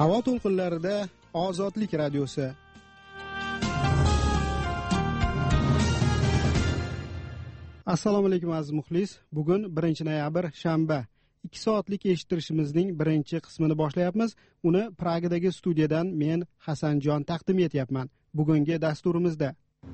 Havo to'lqinlarida Ozodlik radiosi. Assalomu alaykum aziz muxlis. Bugun 1-noyabr shanba. 2 soatlik eshittirishimizning birinchi qismini boshlayapmiz. Uni Pragadagi studiyadan men Hasanjon taqdim etyapman. Bugungi dasturimizda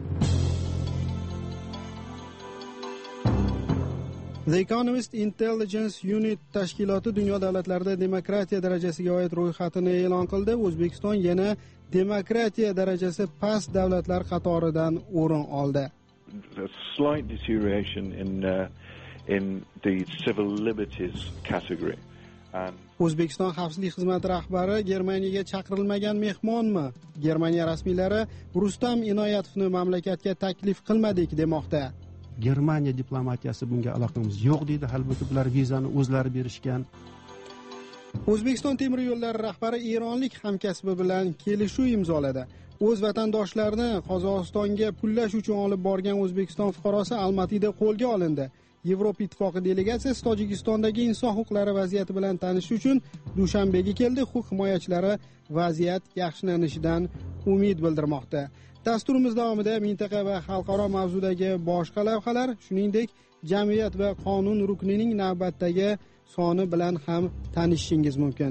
The Economist Intelligence Unit tashkiloti dunyo davlatlarida demokratiya darajasiga oid ro'yxatini e'lon qildi. O'zbekiston yana demokratiya darajasi past davlatlar qatoridan o'rin oldi. A slight deterioration in the civil liberties category. O'zbekiston xavfsizlik xizmati rahbari Germaniyaga chaqirilmagan mehmonmi? Germaniya rasmiylari Rustam Inoyatovni mamlakatga taklif qilmadik demoqda. Germaniya diplomatiyasi bunga aloqamiz yo'q deydi, halbuki ular vizani o'zlari berishgan. O'zbekiston temir yo'llari rahbari eronlik hamkasbi bilan kelishuv imzoladi. O'z vatandoshlarini Qozog'istonga pullash uchun olib borgan O'zbekiston fuqarosi Almatida qo'lga olindi. Yevropa Ittifoqi delegatsiyasi Tojikistondagi inson huquqlari vaziyati bilan tanishish uchun Dushanbega keldi. Huquq himoyachilari vaziyat yaxshilanishidan umid bildirmoqda. Dasturimiz davomida mintaqa va xalqaro mavzudagi boshqa lavhalar, shuningdek, jamiyat va qonun ruknining navbatdagi soni bilan ham tanishishingiz mumkin.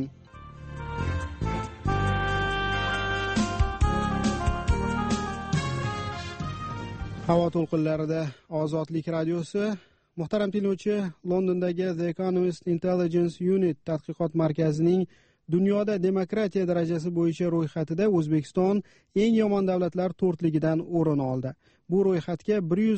Havo to'lqinlarida Ozodlik radiosi. Muhtaram tinglovchi, Londondagi The Economist Intelligence Unit tadqiqot markazining dunyoda demokratiya darajasi bo'yicha ro'yxatida O'zbekiston eng yomon davlatlar to'rtligidan o'rin oldi. Bu ro'yxatga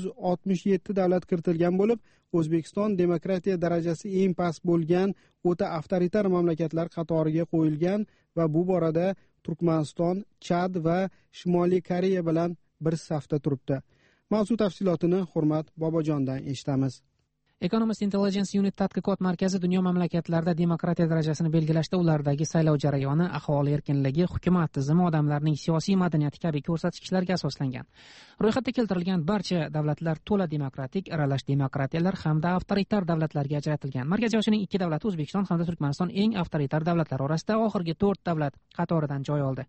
167 davlat kiritilgan bo'lib, O'zbekiston demokratiya darajasi eng past bo'lgan o'ta avtoritar mamlakatlar qatoriga qo'yilgan va bu borada Turkmaniston, Chad va Shimoliy Koreya bilan bir safda turibdi. Mavzu tafsilotini Hurmat Bobojondan eshitamiz. Economist Intelligence Unit tadqiqot markazi dunyo mamlakatlarida demokratiya darajasini belgilashda ulardagi saylov jarayoni, aholi erkinligi, hukumat tizimi, odamlarning siyosiy madaniyati kabi ko'rsatkichlarga asoslangan. Ro'yxatda keltirilgan barcha davlatlar to'la demokratik, aralash demokratiyalar hamda avtoritar davlatlarga ajratilgan. Markaziy Osiyoning 2 davlati O'zbekiston hamda Turkmaniston eng avtoritar davlatlar orasida oxirgi 4 davlat qatoridan joy oldi.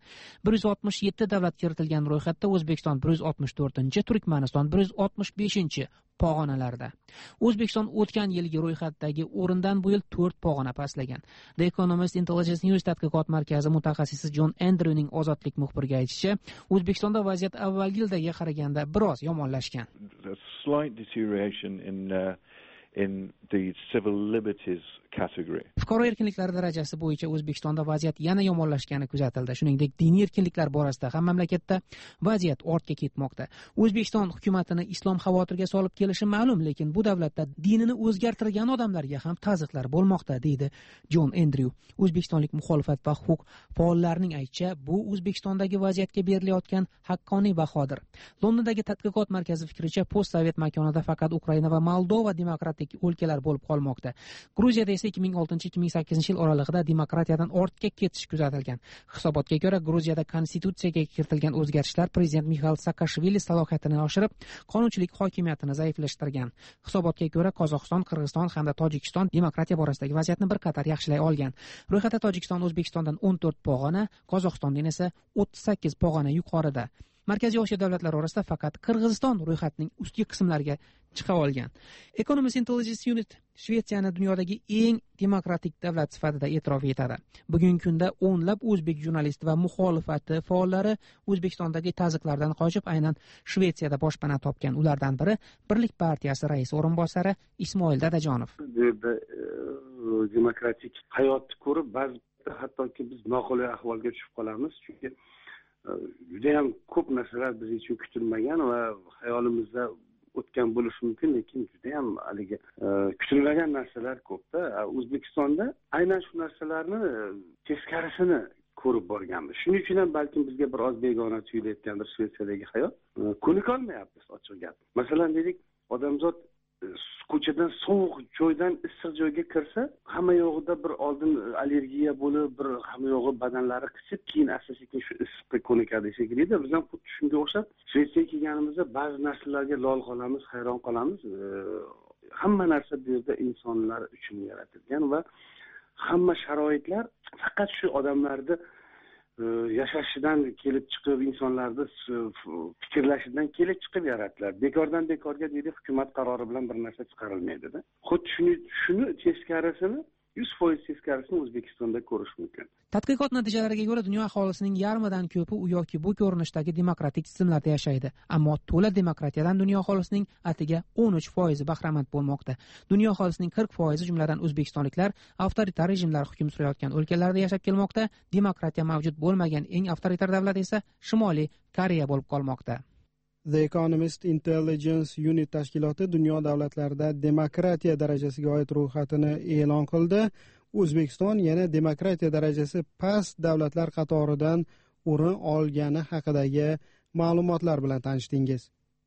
167 davlat kiritilgan ro'yxatda O'zbekiston 164-chi, Turkmaniston 165-chi pog'onalarda. O'zbekiston o'tgan yilgi ro'yxatdagi o'rindan bu yil 4 pog'ona pastlagan. The Economist Intelligence News tadqiqot markazi mutaxassisi John Andrewning Ozodlik muxbiriga aytishicha, O'zbekistonda vaziyat avvalgi yildagi qaraganda biroz yomonlashgan. A slight deterioration in the civil liberties category. Fuqaro erkinliklari darajasi bo'yicha O'zbekistonda vaziyat yana yomonlashgani kuzatildi. Shuningdek, diniy erkinliklar borasida ham mamlakatda vaziyat ortga ketmoqda. O'zbekiston hukumatini islom xavotirga solib kelishi ma'lum, lekin bu davlatda dinini o'zgartirgan odamlarga ham taziqlar bo'lmoqda, deydi John Andrew. O'zbekistonlik muxolifat va huquq faollarining aytishicha, bu O'zbekistondagi vaziyatga berilayotgan haqqoniy bahodir. Londondagi tadqiqot markazi fikricha, postsovet makonida faqat Ukraina va Moldova demokratik o'lkalar bo'lib qolmoqda. Gruziyada 2006-2008 yil oralig'ida demokratiyadan ortga ketish kuzatilgan. Hisobotga ko'ra, Gruziyada konstitutsiyaga kiritilgan o'zgarishlar prezident Mixail Saakashvili salohiyatini oshirib, qonunchilik hokimiyatini zaiflashtirgan. Hisobotga ko'ra, Qozog'iston, Qirg'iziston hamda Tojikiston demokratiya borasidagi vaziyatni bir qator yaxshilay olgan. Ro'yxatda Tojikiston O'zbekistondan 14 pog'ona, Qozog'istondan esa 38 pog'ona yuqorida. Markaziy Osiyo davlatlari orasida faqat Qirg'iziston ro'yxatning ustki qismlariga chiqa olgan. Economist Intelligence Unit Shvetsiyani dunyodagi eng demokratik davlat sifatida e'tirof etadi. Bugungi kunda o'nlab o'zbek jurnalist va muxolifati faollari O'zbekistondagi taziqlardan qochib, aynan Shvetsiyada boshpana topgan. Ulardan biri Birlik partiyasi raisi o'rinbosari Ismoil Dadajonov. Bu yerda demokratik hayotni ko'rib, ba'zida hattoki biz noqulay ahvolga tushib qolamiz, chunki juda ham ko'p narsalar biz uchun kutilmagan va hayolimizda o'tgan bo'lishi mumkin, lekin juda ham haligi kutilmagan narsalar ko'pda. O'zbekistonda aynan shu narsalarni teskarisini ko'rib borganmiz. Shuning uchun ham balkim bizga biroz begona tuyulayotgandir Shvetsiyadagi hayot. Ko'nikolmayapmiz, ochiq gap. Masalan, deylik, odamzod ko'chadan sovuq joydan issiq joyga kirsa, hamma yo'g'ida bir oldin allergiya bo'lib, bir hamma yo'g'i badanlari qisib, keyin asta-sekin shu issiqqa ko'nikadi shekilli-da. Biz ham xuddi shunga o'xshab Shvetsiyaga kelganimizda ba'zi narsalarga lol qolamiz, hayron qolamiz. Hamma narsa bu yerda insonlar uchun yaratilgan va hamma sharoitlar faqat shu odamlarni yashashidan kelib chiqib, insonlarni fikrlashidan kelib chiqib yaratdilar. Bekordan bekorga deydi, hukumat qarori bilan bir narsa chiqarilmaydi-da. Xuddi shuni teskarisini 100% teskarisini O'zbekistonda ko'rish mumkin. Tadqiqot natijalariga ko'ra, dunyo aholisining yarmidan ko'pi u yoki bu ko'rinishdagi demokratik tizimlarda yashaydi. Ammo to'la demokratiyadan dunyo aholisining atiga 13% bahramand bo'lmoqda. Dunyo aholisining 40%, jumladan o'zbekistonliklar, avtoritar rejimlar hukm surayotgan o'lkalarda yashab kelmoqda. Demokratiya mavjud bo'lmagan eng avtoritar davlat esa Shimoliy Koreya bo'lib qolmoqda. The Economist Intelligence Unit tashkiloti dunyo davlatlarida demokratiya darajasiga oid ro'yxatini e'lon qildi. O'zbekiston yana demokratiya darajasi past davlatlar qatoridan o'rin olgani haqidagi ma'lumotlar bilan tanishdingiz.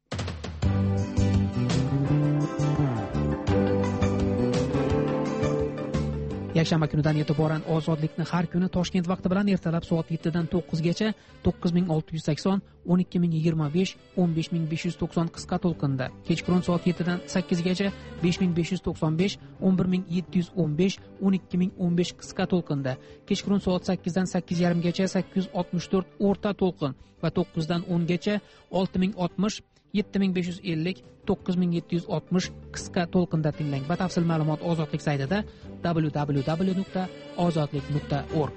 Yakshanba kunidan e'tiboran ozodlikni har kuni Toshkent vaqti bilan ertalab soat 7 dan 9 gacha 9680, 12025, 15590 qisqa to'lqinda, kechqurun soat 7 dan 8 gacha 5595, 11715, 12015 qisqa to'lqinda, kechqurun soat 8 dan 8:30 gacha 864 o'rta to'lqin va 9 dan 10 gacha 6060, 7550, 9760 qisqa to'lqinda tinglang. Batafsil ma'lumot Ozodlik saytida www.ozodlik.org.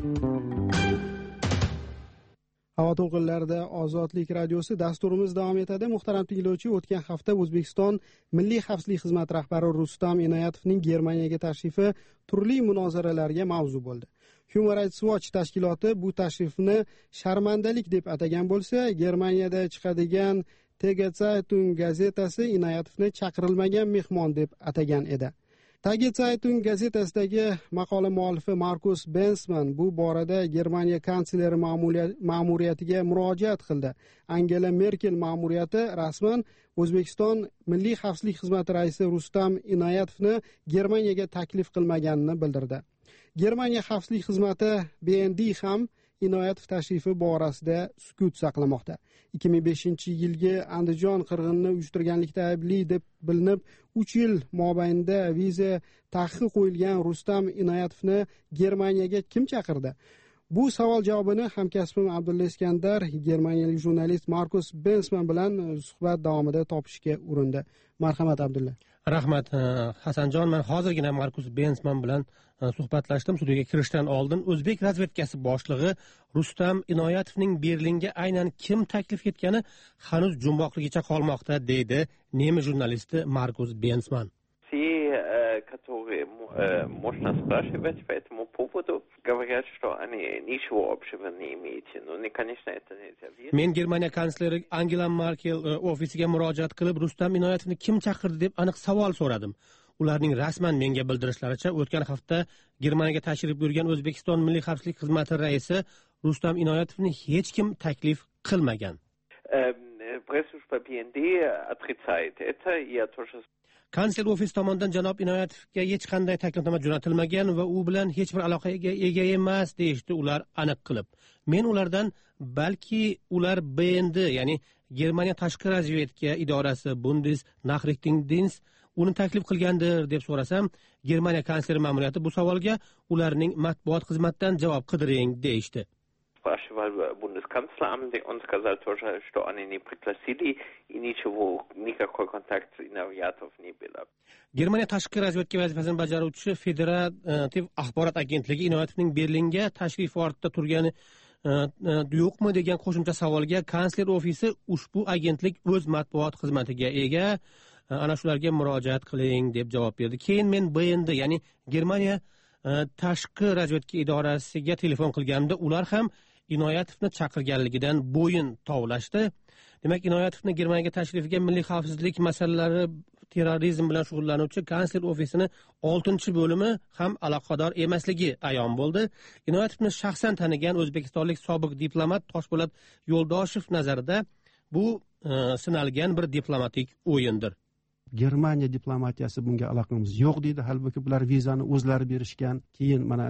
Havo to'lqinlarida Ozodlik radiosi dasturimiz davom etadi. Muhtaram tinglovchi, o'tgan hafta O'zbekiston Milliy xavfsizlik xizmati rahbari Rustam Inoyatovning Germaniyaga tashrifi turli munozaralarga mavzu bo'ldi. Human Rights Watch tashkiloti bu tashrifni sharmandalik deb atagan bo'lsa, Germaniyada chiqadigan Tage Zeitung gazetasi Inoyatovni chaqirilmagan mehmon deb atagan edi. Tage Zeitung gazetasidagi maqola muallifi Markus Bensman bu borada Germaniya kansleri ma'muriyatiga murojaat qildi. Angela Merkel ma'muriyati rasman O'zbekiston Milliy xavfsizlik xizmati raisi Rustam Inoyatovni Germaniyaga taklif qilmaganini bildirdi. Germaniya xavfsizlik xizmati BND ham Inoyatov tashrifi borasida sukut saqlamoqda. 2005-yilgi Andijon qirg'inini uyushtirganlikda aybli deb bilinib, 3 yil mobaynida viza taqiqi qo'yilgan Rustam Inoyatovni Germaniyaga kim chaqirdi? Bu savol javobini hamkasbim Abdulla Iskandar germaniyalik jurnalist Markus Bensman bilan suhbat davomida topishga urindi. Marhamat Abdulla. Rahmat Hasanjon, men hozirgina Markus Bensman bilan suhbatlashdim. Studiyaga kirishdan oldin o'zbek razvedkasi boshlig'i Rustam Inoyatovning Berlinga aynan kim taklif etgani hanuz jumboqligicha qolmoqda, deydi nemis jurnalisti Markus Bensman. Которые можно спрашивать по этому поводу, говорят, что они ничего общего не имеете. Ну, конечно, это нельзя верить. Men Germaniya kansleri Angela Merkel ofisiga murojaat qilib, Rustam Inoyatovni kim chaqirdi deb aniq savol so'radim. Ularning rasman menga bildirishlaricha, o'tgan hafta Germaniyaga tashrif buyurgan O'zbekiston Milliy xavfsizlik xizmati raisi Rustam Inoyatovni hech kim taklif qilmagan. Пресс-служба BND отрицает это, и я тоже. Kansler ofisi tomonidan janob Inoyatovga hech qanday taklifnoma jo'natilmagan va u bilan hech bir aloqaga ega emas, deyishdi ular aniq qilib. Men ulardan balki ular BND, ya'ni Germaniya tashqi razvedka idorasi Bundesnachrichtendienst uni taklif qilgandir deb so'rasam, Germaniya kansleri ma'muriyati bu savolga ularning matbuot xizmatidan javob qidiring deyishdi. Спрашивал Bundeskanzleramt, он сказал тоже, что они не пригласили и ничего, никакой контакт с Inoyatov не было. Germaniya tashqi razvedka vazifasini bajaruvchi Federativ axborot agentligi Inoyatovning Berlinga tashrifi ortida turgani yo'qmi degan qo'shimcha savolga kansler ofisi ushbu agentlik o'z matbuot xizmatiga ega, ana shularga murojaat qiling deb javob berdi. Keyin men BND, ya'ni Germaniya tashqi razvedka idorasiga telefon qilganimda ular ham Inoyatovni chaqirganligidan bo'yin tovlashdi. Demak, Inoyatovni Germaniyaga tashrifiga milliy xavfsizlik masalalari, terrorizm bilan shug'ullanuvchi kansler ofisining 6-bo'limi ham aloqador emasligi ayon bo'ldi. Inoyatovni shaxsan tanigan o'zbekistonlik sobiq diplomat Toshpo'lat Yo'ldoshev nazarida bu sinalgan bir diplomatik o'yindir. Germaniya diplomatiyasi bunga aloqamiz yo'q deydi. Halbuki bular vizani o'zlari berishgan. Keyin mana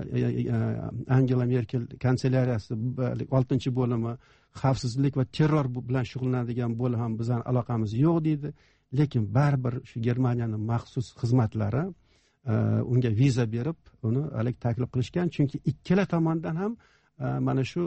Angela Merkel kansellariyasi 6-bo'limi xavfsizlik va terror bilan shug'ullanadigan bo'lim ham bizning aloqamiz yo'q deydi. Lekin baribir shu Germaniyaning maxsus xizmatlari unga viza berib, uni taklif qilishgan, chunki ikkala tomondan ham mana shu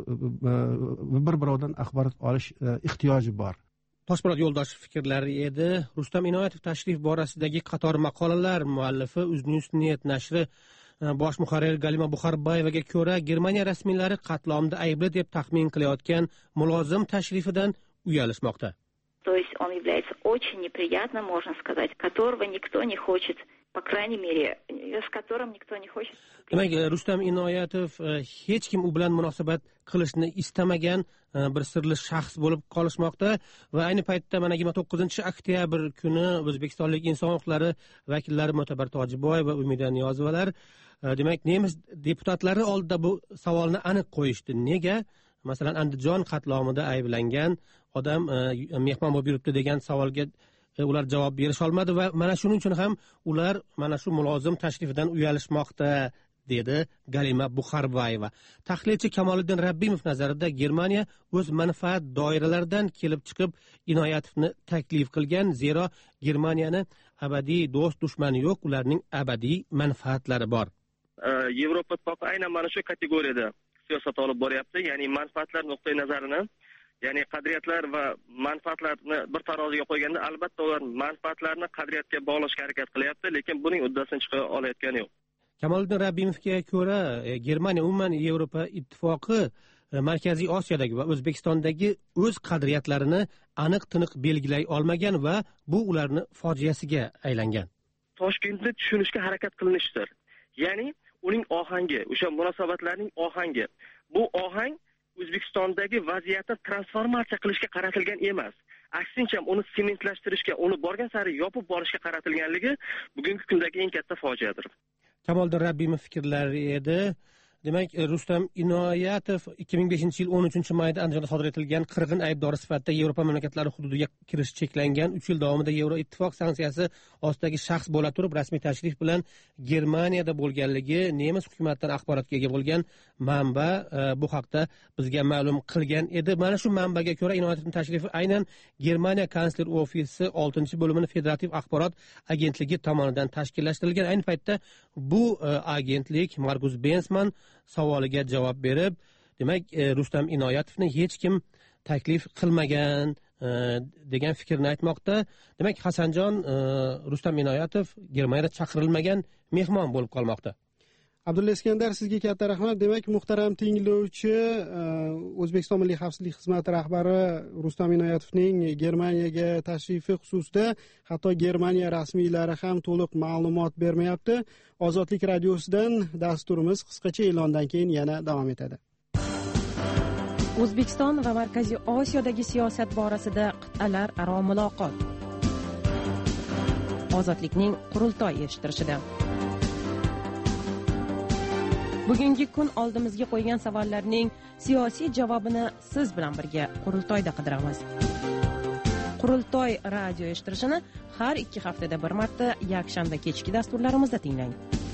bir birovdan axborot olish ehtiyoji bor. Toshpo'lat Yo'ldoshev fikrlari edi. Rustam Inoyatov tashrif borasidagi qator maqolalar muallifi Uznewsnet nashri bosh muharrir Galima Buxarbayevaga ko'ra, Germaniya rasmiylari qatlomda aybli deb taxmin qilayotgan mulozim tashrifidan uyalishmoqda. То есть он является очень неприятным, можно сказать, которого никто не хочет, по крайней мере, с которым никто не хочет. Demak, Rustam Inoyatov hech kim u bilan munosabat qilishni istamagan bir sirli shaxs bo'lib qolishmoqda va ayni paytda mana 29 oktyabr kuni O'zbekistonlik inson huquqlari vakillari Mo'tabar Tojiboy va Umida Niyozovalar demak nemis deputatlari oldida bu savolni aniq qo'yishdi. Nega masalan Andijon qatlomida ayblangan odam mehmon bo'lib yuribdi degan savolga ular javob berisha olmadi va mana shuning uchun ham ular mana shu mulozim tashrifidan uyalishmoqda, dedi Galima Buxarbayeva. Tahlilchi Kamoliddin Rabbimov nazarida Germaniya o'z manfaat doiralaridan kelib chiqib Inoyatovni taklif qilgan, zero Germaniyani abadiy do'st dushmani yo'q, ularning abadiy manfaatlari bor. Yevropa Ittifoqi aynan mana shu kategoriyada siyosat olib boryapti, ya'ni manfaatlar nuqtai nazarini, ya'ni qadriyatlar va manfaatlarni bir taroziga qo'yganda albatta ular manfaatlarni qadriyatga bog'lashga harakat qilyapti, lekin buning uddasidan chiqa olayotgani yo'q. Kamoliddin Rabbimovga ko'ra, Germaniya umuman Yevropa Ittifoqi Markaziy Osiyodagi va O'zbekistondagi o'z qadriyatlarini aniq-tiniq belgilay olmagan va bu ularni fojiasiga aylangan. Toshkentni tushunishga harakat qilinishdir. Ya'ni uning ohangi, o'sha munosabatlarning ohangi. Bu ohang O'zbekistondagi vaziyatni transformatsiya qilishga qaratilgan emas. Aksincha uni sementlashtirishga, uni borgan sari yopib borishga qaratilganligi bugungi kundagi eng katta fojiadir. Kamoliddin Rabbimov fikrlari edi. Demak, Rustam Inoyatov 2005-yil 13-mayda Andijonda sodir etilgan qirg'in aybdori sifatida Yevropa mamlakatlari hududiga kirish cheklangan 3 yil davomida Yevroittifoq sanksiyasi ostidagi shaxs bo'la turib, rasmiy tashrif bilan Germaniyada bo'lganligi nemis hukumatidan axborotga ega bo'lgan manba bu haqda bizga ma'lum qilgan edi. Mana shu manbaga ko'ra Inoyatovning tashrifi aynan Germaniya kansler ofisi 6-bo'limining federativ axborot agentligi tomonidan tashkillashtirilgan. Ayni paytda bu agentlik Markus Bensman savoliga javob berib, demak, Rustam Inoyatovni hech kim taklif qilmagan degan fikrni aytmoqda. Demak, Hasanjon, Rustam Inoyatov Germaniyada chaqirilmagan mehmon bo'lib qolmoqda. Abdulla Iskandar, sizga katta rahmat. Demak, muhtaram tinglovchi, O'zbekiston Milliy xavfsizlik xizmati rahbari Rustam Inoyatovning Germaniyaga tashrifi xususida hatto Germaniya rasmiylari ham to'liq ma'lumot bermayapti. Ozodlik radiosidan dasturimiz qisqacha e'londan keyin yana davom etadi. O'zbekiston va Markaziy Osiyodagi siyosat borasida qit'alar aro muloqot. Ozodlikning qurultoy eshittirishida. Bugungi kun oldimizga qo'ygan savollarning siyosiy javobini siz bilan birga qurultoyda qidiramiz. Qurultoy radio eshittirishini har 2 haftada bir marta yakshanba kechki dasturlarimizda tinglang.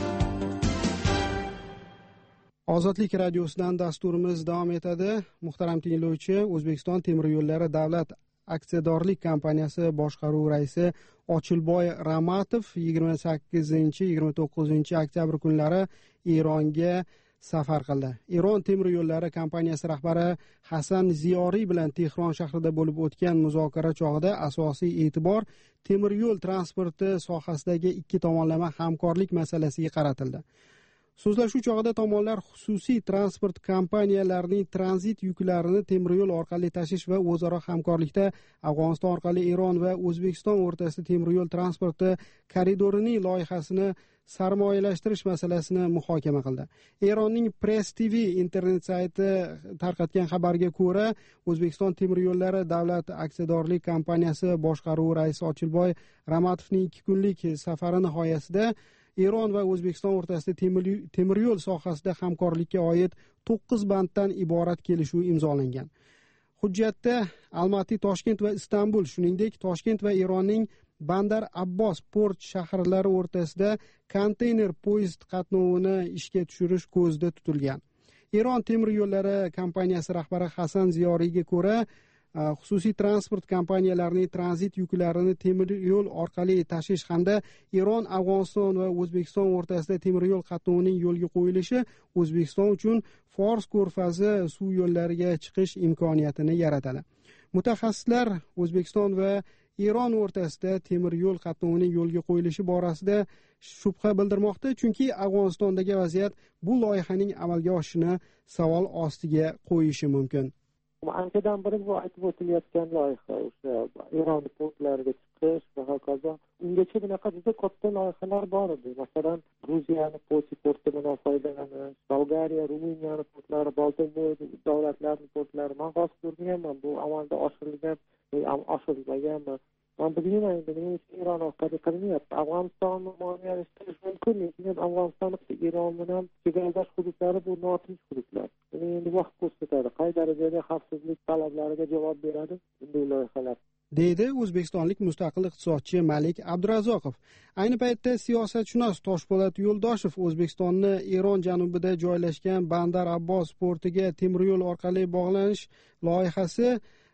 Ozodlik radiosidan dasturimiz davom etadi. Muhtaram tinglovchi, O'zbekiston temir yo'llari davlat aksiyadorlik kompaniyasi boshqaruv raisi Ochilboy Ramatov 28-29 oktyabr kunlari Eronga safar qildi. Eron temir yo'llari kompaniyasi rahbari Hasan Ziyoriy bilan Tehron shahrida bo'lib o'tgan muzokara chog'ida asosiy e'tibor temir yo'l transporti sohasidagi ikki tomonlama hamkorlik masalasiga qaratildi. So'zlashuv chog'ida tomonlar xususiy transport kompaniyalarining tranzit yuklarini temir yo'l orqali tashish va o'zaro hamkorlikda Afg'oniston orqali Eron va O'zbekiston o'rtasida temir yo'l transporti koridorining loyihasini sarmoyalashtirish masalasini muhokama qildi. Eronning Press TV internet sayti tarqatgan xabarga ko'ra, O'zbekiston temir yo'llari davlat aksiyadorlik kompaniyasi boshqaruvi raisi Ochilboy Ramatovning 2 kunlik safari nihoyasida Eron va O'zbekiston o'rtasida temir yo'l sohasida hamkorlikka oid 9 banddan iborat kelishuv imzolangan. Hujjatda Almaty, Toshkent va Istanbul, shuningdek Toshkent va Eronning Bandar Abbos port shaharlari o'rtasida konteyner poyezd qatnovini ishga tushirish ko'zda tutilgan. Eron temir yo'llari kompaniyasi rahbari Hasan Ziyoriyga ko'ra, xususiy transport kompaniyalarining tranzit yuklarini temir yo'l orqali tashish hamda Eron, Afg'oniston va O'zbekiston o'rtasida temir yo'l qatnovining yo'lga qo'yilishi O'zbekiston uchun Fors ko'rfazi suv yo'llariga chiqish imkoniyatini yaratadi. Mutaxassislar O'zbekiston va Eron o'rtasida temir yo'l qatnovining yo'lga qo'yilishi borasida shubha bildirmoqda, chunki Afg'onistondagi vaziyat bu loyihaning amalga oshishini savol ostiga qo'yishi mumkin. Anchadan beri bu aytib o'tilayotgan loyiha o'sha Eron portlariga chiqish va hokazo. Ungacha bunaqa juda katta loyihalar bor edi. Masalan, Gruziyani portidan foydalanish, Bolgariya, Ruminiyani portlari, Baltiq davlatlarining portlari. Men xos ko'rganman, bu amalda oshirilmaganmi? Ben bilmayman, Eron orqali qilinyapti. Afg'onistonni moliyalashtirish mumkin, lekin Afg'oniston Eron bilan chegaradosh hududlari bu notinch hududlar. Endi vaqt ko'rsatadi, qay darajada xavfsizlik talablariga javob beradi bunday loyihalar. deydi o'zbekistonlik mustaqil iqtisodchi Malik Abdurazzoqov. Ayni paytda siyosatshunos Toshpo'lat Yo'ldoshev O'zbekistonni Eron janubida joylashgan Bandar Abbos portiga temir yo'l orqali bog'lanish loyihasi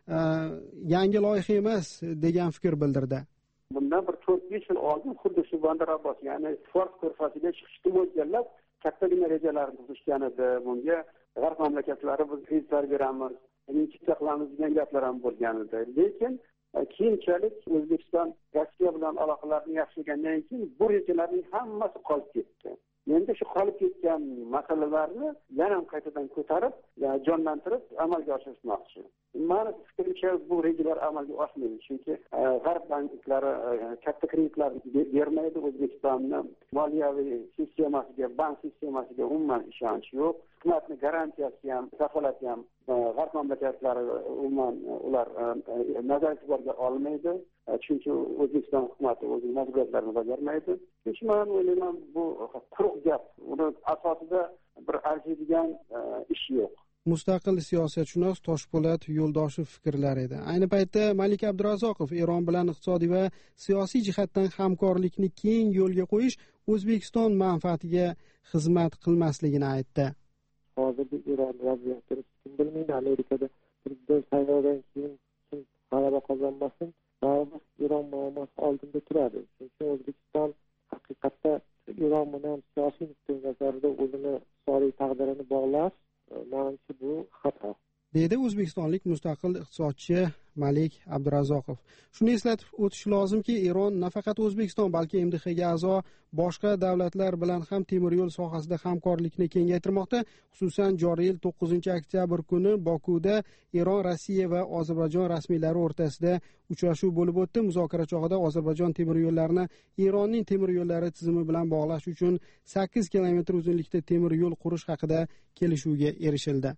yangi loyiha emas degan fikr bildirdi. Bundan bir 4-5 yil oldin xuddi shu Bandar Abbos, ya'ni Fors ko'rfaziga chiqishni mo'ljallab kattagina rejalarni tuzishgan edi. Bunga g'arb mamlakatlari biz kreditlar beramiz, chipta qilamiz degan gaplar ham bo'lgan edi. Lekin keyinchalik O'zbekiston Rossiya bilan aloqalarni yaxshilagandan keyin bu rejalarning hammasi qolib ketdi. Endi shu qolib ketgan masalalarni yana ham qaytadan ko'tarib, jonlantirib amalga oshirishmoqchi. Meni fikrimcha bu rejalar amalga oshmaydi, chunki g'arb banklari katta kreditlar bermaydi. O'zbekistonning moliyaviy sistemasiga, bank sistemasiga umuman ishonch yo'q. Hukumatning garantiyasi ham, kafolati ham g'arb mamlakatlari umuman ular nazar e'tiborga olmaydi. Chunki O'zbekiston hukumati o'zining majburiyatlarini bajarmaydi. Shuning uchun o'ylayman, bu quruq gap. Uni asosida bir arziydigan ish yo'q. Mustaqil siyosatshunos Toshpo'lat Yo'ldoshev fikrlari edi. Ayni paytda Malik Abdurazzoqov Eron bilan iqtisodiy va siyosiy jihatdan hamkorlikni keng yo'lga qo'yish O'zbekiston manfaatiga xizmat qilmasligini aytdi. Hozirgi Eron vaziyatini kim bilmaydi. Amerikada prezident saylovidan keyin kim g'alaba qozonmasin, Eron muammosi oldinda turadi. Chunki O'zbekiston haqiqatda Eron bilan siyosiy nuqtai nazarda o'zini iqtisodiy taqdirini bog'lash, menimcha bu xato. deydi o'zbekistonlik mustaqil iqtisodchi Malik Abdurazzoqov. Shuni eslatib o'tish lozimki, Eron nafaqat O'zbekiston, balki MDHga a'zo boshqa davlatlar bilan ham temir yo'l sohasida hamkorlikni kengaytirmoqda. Xususan, joriy yil 9-oktyabr kuni Bokuda Eron, Rossiya va Ozarbayjon rasmiylari o'rtasida uchrashuv bo'lib o'tdi. Muzokara chog'ida Ozarbayjon temir yo'llarini Eronning temir yo'llari tizimi bilan bog'lash uchun 8 kilometr uzunlikda temir yo'l qurish haqida kelishuvga erishildi.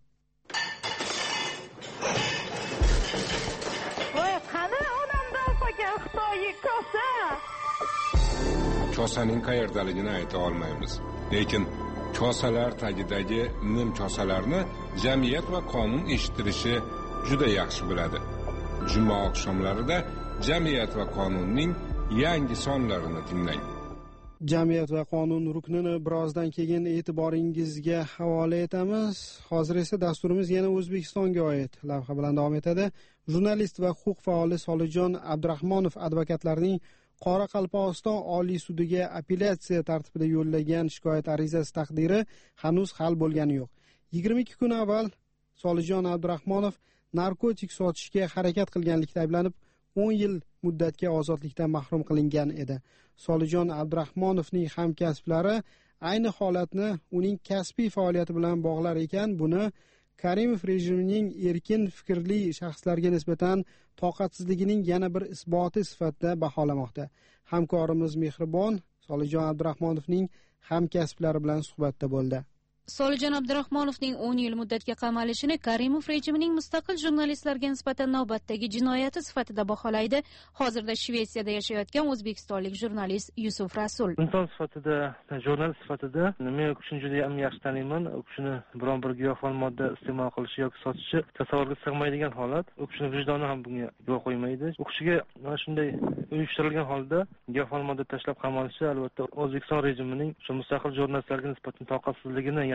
Kosaning qayerdaligini ayta olmaymiz. Lekin kosalar tagidagi nim kosalarni jamiyat va qonun eshittirishi juda yaxshi biladi. Juma oqshomlarida jamiyat va qonunning yangi sonlarini tinglang. Jamiyat va qonun ruknini birozdan keyin e'tiboringizga havola etamiz. Hozir esa dasturimiz yana O'zbekistonga oid lavha bilan davom etadi. Jurnalist va huquq faoli Solijon Abdurahmonov advokatlarning Qoraqalpog'iston Oliy sudiga apellyatsiya tartibida yo'llagan shikoyat arizasi taqdiri hanuz hal bo'lgani yo'q. 22 kun avval Solijon Abdurahmonov narkotik sotishga harakat qilganlikda ayblanib 10 yil muddatga ozodlikdan mahrum qilingan edi. Solijon Abdurahmonovning hamkasblari ayni holatni uning kasbiy faoliyati bilan bog'lar ekan, buni Karimov rejimining erkin fikrli shaxslarga nisbatan toqatsizligining yana bir isboti sifatida baholamoqda. Hamkorimiz Mehribon Solijon Abdurahmonovning hamkasblari bilan suhbatda bo'ldi. Solijon Abdurahmonovning 10 yil muddatga qamalishini Karimov rejimining mustaqil jurnalistlarga nisbatan navbatdagi jinoyati sifatida baholaydi hozirda Shvetsiyada yashayotgan o'zbekistonlik jurnalist Yusuf Rasul. Inson sifatida, jurnalist sifatida men u kishini juda ham yaxshi taniyman. U kishini biron bir giyohvand modda iste'mol qilishi yoki sotishi tasavvurga sig'maydigan holat. U kishini vijdoni ham bunga yo'l qo'ymaydi. U kishiga mana shunday uyushtirilgan holda giyohvand modda tashlab qamalishi albatta O'zbekiston rejimining shu mustaqil jurnalistlarga nisbatan toqatsizligini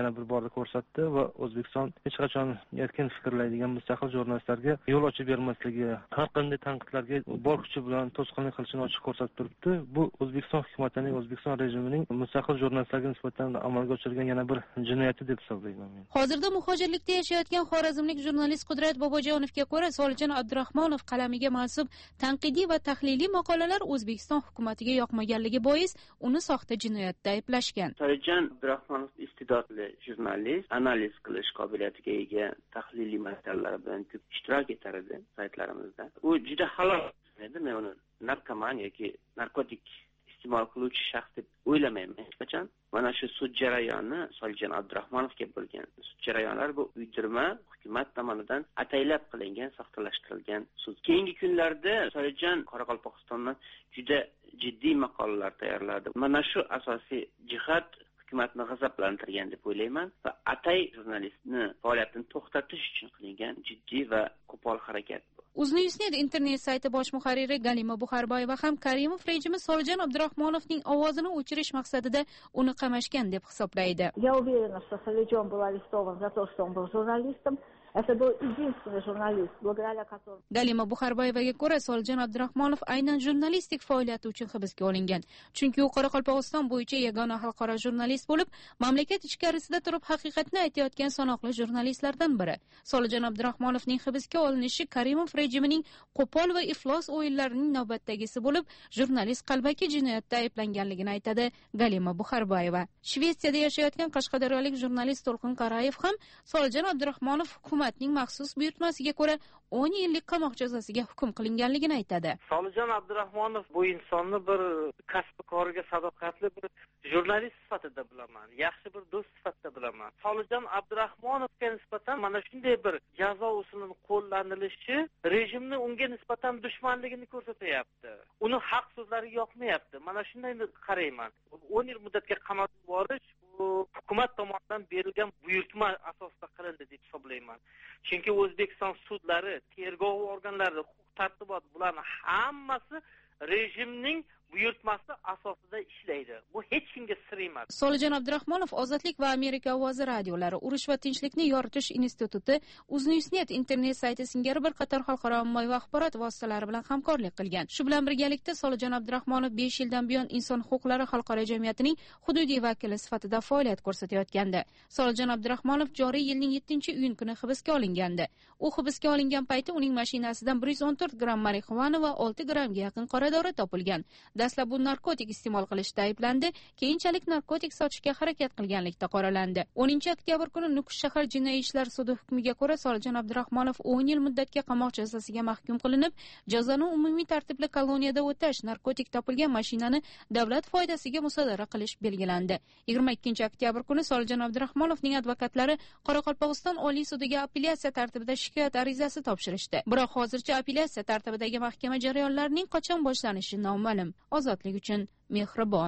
yana bir bor ko'rsatdi va O'zbekiston hech qachon erkin fikrlaydigan mustaqil jurnalistlarga yo'l ochib bermasligi, har qanday tanqidlarga bor kuchi bilan to'sqinlik qilishini ochiq ko'rsatib turibdi. Bu O'zbekiston hukumatining, O'zbekiston rejimining mustaqil jurnalistlarga nisbatan amalga oshirgan yana bir jinoyati deb hisoblayman men. Hozirda muhojirlikda yashayotgan xorazmlik jurnalist Qudrat Bobojonovga ko'ra, Solijon Abdurahmonov qalamiga mansub tanqidiy va tahliliy maqolalar O'zbekiston hukumatiga yoqmaganligi bois uni soxta jinoyatda ayblashgan. Solijon Abdurahmonov istidodli jurnalist, analiz qilish qobiliyatiga ega, tahliliy masalalar bilan ko'p ishtirok etar edi saytlarimizda. U juda halol edi. Men uni narkoman yoki narkotik iste'mol qiluvchi shaxs deb o'ylamayman hech qachon. Mana shu sud jarayoni Solijon Abdurahmonovga bo'lgan. Sud jarayonlari bu uydirma, hukumat tomonidan ataylab qilingan, soxtalashtirilgan sud. Keyingi kunlarda Solijon Qoraqalpog'istondan juda jiddiy maqolalar tayyorladi. Mana shu asosiy jihat hukumatni g'azablantirgan deb o'ylayman va atay jurnalistni faoliyatini to'xtatish uchun qilingan jiddiy va qo'pol harakat. Uznewsnet internet sayti bosh muharriri Galima Buxarboyeva ham Karimov rejimi Solijon Abdurahmonovning ovozini o'chirish maqsadida uni qamashgan deb hisoblaydi. Я уверена, что Солиджон был арестован за то, что он был журналистом. Это был единственный журналист, благодаря которому... Galima Buxarboyevaga ko'ra, Solijon Abdurahmonov aynan jurnalistik faoliyati uchun hibsga olingan. Chunki u Qoraqalpog'iston bo'yicha yagona xalqaro jurnalist bo'lib, mamlakat ichkarisida turib haqiqatni aytayotgan sanoqli jurnalistlardan biri. Solijon Abdurahmonovning hibsga olinishi Karimov rejimining qo'pol va iflos o'yinlarining navbatdagisi bo'lib, jurnalist qalbaki jinoyatda ayblanganligini aytadi Galima Buxarboyeva. Shvetsiyada yashayotgan qashqadaryolik jurnalist To'lqin Qarayev ham Solijon Abdurahmonov hukumatning maxsus buyurtmasiga ko'ra 10 yillik qamoq jazosiga hukm qilinganligini aytadi. Solijon Abdurahmonov bu insonni bir kasb koriga sadoqatli bir jurnalist sifatida bilaman, yaxshi bir do'st sifatida bilaman. Solijon Abdurahmonovga nisbatan mana shunday bir jazo usulining qo'llanilishi rejimni unga nisbatan dushmanligini ko'rsatyapti. Uni haq so'zlari yoqmayapti. Mana shunday qarayman. 10 yil muddatga qamoqqa yuborish hukumat tomonidan berilgan buyurtma asosida qilindi deb hisoblayman. Chunki O'zbekiston sudlari, tergov organlari, huquq-tartibot bularni hammasi rejimning buyurtmasi asosida ishlaydi. Bu hech kimga sir emas. Solijon Abdurahmonov Ozodlik va Amerika ovozi radiolari, Urush va tinchlikni yoritish instituti, Uznewsnet internet sayti singari bir qator xalqaro ommaviy axborot vositalari bilan hamkorlik qilgan. Shu bilan birgalikda Solijon Abdurahmonov 5 yildan buyon inson huquqlari xalqaro jamiyatining hududiy vakili sifatida faoliyat ko'rsatayotgandi. Solijon Abdurahmonov joriy yilning 7-iyun kuni hibsga olingandi. U hibsga olingan payti uning mashinasidan 114 gramm marixuana va 6 grammga yaqin qora dori topilgan. Dastlab u narkotik iste'mol qilishda ayblandi, keyinchalik narkotik sotishga harakat qilganlikda qoralandi. 10 oktyabr kuni Nukus shahar jinoiy ishlar sudi hukmiga ko'ra Solijon Abdurahmonov 10 yil muddatga qamoq jazosiga mahkum qilinib, jazoni umumiy tartibli koloniyada o'tash, narkotik topilgan mashinani davlat foydasiga musodara qilish belgilandi. 22 oktyabr kuni Solijon Abdurahmonovning advokatlari Qoraqalpog'iston Oliy sudiga apellyatsiya tartibida shikoyat arizasi topshirishdi. Biroq hozircha apellyatsiya tartibidagi mahkama jarayonlarining qachon boshlanishi noma'lum. Ozodlik uchun mehribon.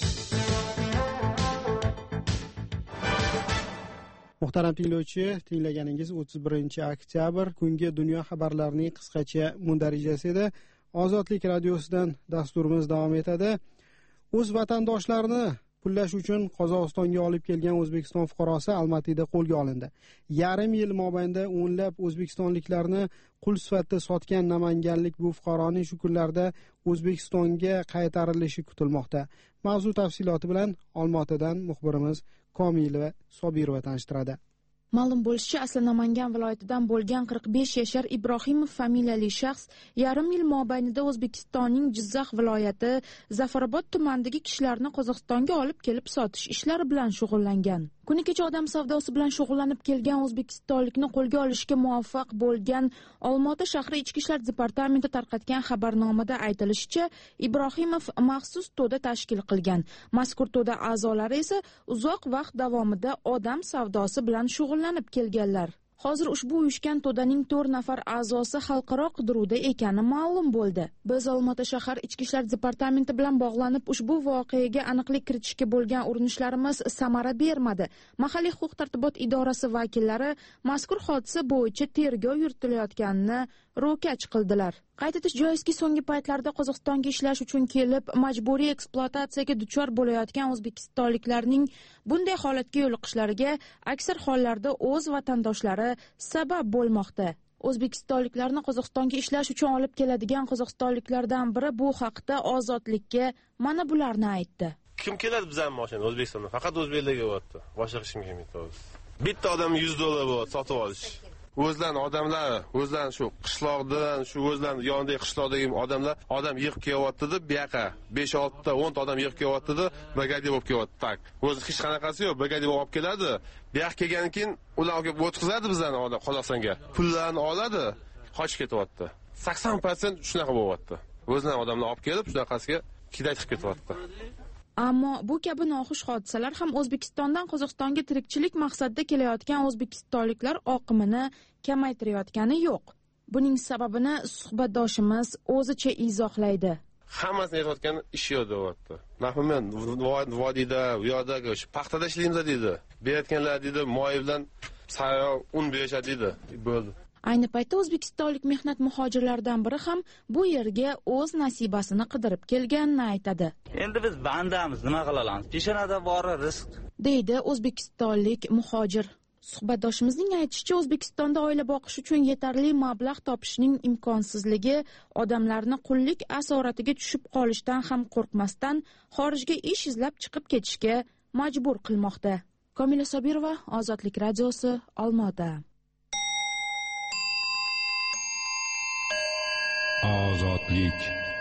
Muhtaram tinglovchi, tinglaganingiz 31 oktyabr kungi dunyo xabarlarining qisqacha mundarijasi edi. Ozodlik radiosidan dasturimiz davom etadi. O'z vatandoshlarini pullash uchun Qozog'istonga olib kelgan O'zbekiston fuqarosi Almatida qo'lga olindi. Yarim yil mobaynida o'nlab o'zbekistonliklarni qul sifatida sotgan namanganlik bu fuqaroning shu kunlarda O'zbekistonga qaytarilishi kutilmoqda. Mavzu tafsiloti bilan Olmaotadan muxbirimiz Komilova Sobirova tanishtiradi. Ma'lum bo'lishicha, asli Namangan viloyatidan bo'lgan 45 yashar Ibrohimov familiyali shaxs yarim yil mobaynida O'zbekistonning Jizzax viloyati Zafarobod tumanidagi kishilarni Qozog'istonga olib kelib sotish ishlari bilan shug'ullangan. Kuni kecha odam savdosi bilan shug'ullanib kelgan o'zbekistonlikni qo'lga olishga muvaffaq bo'lgan Olmaota shahri Ichki ishlar departamenti tarqatgan xabarnomada aytilishicha, Ibrohimov maxsus to'da tashkil qilgan. Mazkur to'da a'zolari esa uzoq vaqt davomida odam savdosi bilan shug'ullanib kelganlar. Hozir ushbu uyushgan to'daning 4 nafar a'zosi xalqaro qidiruvda ekani ma'lum bo'ldi. Biz Olmaota shahar Ichki ishlar departamenti bilan bog'lanib ushbu voqeaga aniqlik kiritishga bo'lgan urinishlarimiz samara bermadi. Mahalliy huquq-tartibot idorasi vakillari mazkur hodisa bo'yicha tergov yuritilayotganini ro'kach qildilar. Qayd etish joizki, so'nggi paytlarda Qozog'istonga ishlash uchun kelib, majburiy ekspluatatsiyaga duchor bo'layotgan o'zbekistonliklarning bunday holatga yo'liqishlariga aksar hollarda o'z vatandoshlari sabab bo'lmoqda. O'zbekistonliklarni Qozog'istonga ishlash uchun olib keladigan qozog'istonliklardan biri bu haqda Ozodlikka mana bularni aytdi. Kim keladi bizning mashina O'zbekistonda? Faqat o'zbeklarga bo'lyapti. Boshqa hech kim kelmaydi. Bitta odam $100 bo'ladi sotib olish. O'zlarini odamlar, o'zlarini shu qishloqdan, shu o'zlarini yonidagi qishloqdagi odam yig'ib kelyapti deb, bu yoqqa 5-6 ta 10 ta odam yig'ib kelyapti deb, brigadiya bo'lib kelyapti. Tak. O'zi hech qanaqasi yo'q, brigadiya olib keladi. Bu yoqqa kelgandan keyin ular olib o'tkazadi bizlarni Qozog'istonga. Pullarni oladi, qochib ketyapti. 80% shunaqa bo'lyapti. O'zlarini odamlar olib kelib, shunaqasiga kidaytib ketyapti. Ammo bu kabi noxush hodisalar ham O'zbekistondan Qozog'istonga tirikchilik maqsadida kelayotgan o'zbekistonliklar oqimini kamaytirayotgani yo'q. Buning sababini suhbatdoshimiz o'zicha izohlaydi. Hammasini aytayotgan ish yo'q deyapti. Nafman vodiyda, u yoqdagi paxtada ishlaymiz deydi. Berayotganlar deydi, moy bilan sayo un berishadi deydi. Bo'ldi. Ayni paytda o'zbekistonlik mehnat muhojirlaridan biri ham bu yerga o'z nasibasini qidirib kelganini aytadi. Endi biz bandamiz, nima qila olamiz? Peshonada bori rizq, deydi o'zbekistonlik muhojir. Suhbatdoshimizning aytishicha, O'zbekistonda oila boqish uchun yetarli mablag' topishning imkonsizligi odamlarni qullik asoratiga tushib qolishdan ham qo'rqmasdan xorijga ish izlab chiqib ketishga majbur qilmoqda. Komila Sobirova, Ozodlik radiosi, Olmaota. Ozodlik.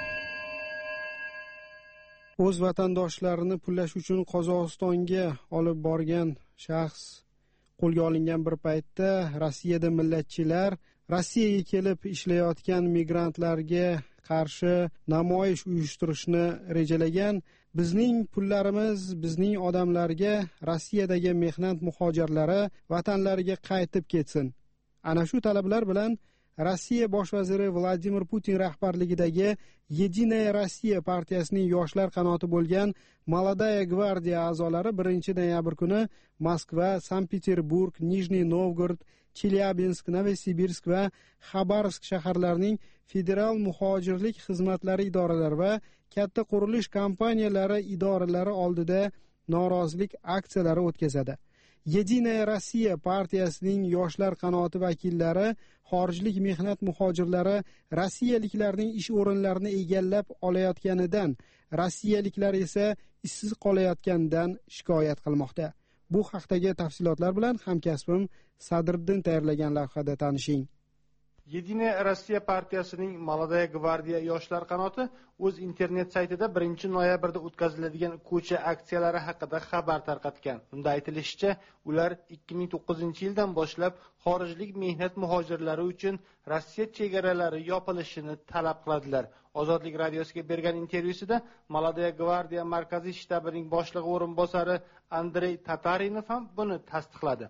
O'z vatandoshlarini pullash uchun Qozog'istonga olib borgan shaxs qo'lga olingan bir paytda Rossiyada millatchilar Rossiyaga kelib ishlayotgan migrantlarga qarshi namoyish uyushtirishni rejalagan. Bizning pullarimiz bizning odamlarga, Rossiyadagi mehnat muhojirlari vatanlariga qaytib ketsin. Ana shu talablar bilan Rossiya bosh vaziri Vladimir Putin rahbarligidagi Yedinaya Rossiya partiyasining yoshlar qanoti bo'lgan Молодая gvardiya a'zolari 1-noyabr kuni Moskva, Sankt-Peterburg, Nijniy Novgorod, Chelyabinsk, Novosibirsk va Xabarovsk shaharlarining federal muhojirlik xizmatlari idoralari va katta qurilish kompaniyalari idoralari oldida norozilik aksiyalari o'tkazadi. Yedinaya Rossiya partiyasining yoshlar qanoti vakillari xorijlik mehnat muhojirlari rossiyaliklarning ish o'rinlarini egallab olayotganidan, rossiyaliklar esa ishsiz qolayotganidan shikoyat qilmoqda. Bu haqdagi tafsilotlar bilan hamkasbim Sadriddin tayyorlagan lavhada tanishing. Yedinaya Rossiya partiyasining Молодая gvardiya yoshlar qanoti o'z internet saytida 1-noyabrda o'tkaziladigan ko'cha aksiyalari haqida xabar tarqatgan. Unda aytilishicha, ular 2009-yildan boshlab xorijlik mehnat muhojirlari uchun Rossiya chegaralari yopilishini talab qiladilar. Ozodlik radiosiga bergan intervyusida Молодая gvardiya markaziy shtabining boshlig'i o'rinbosari Andrey Tatarinov ham buni tasdiqladi.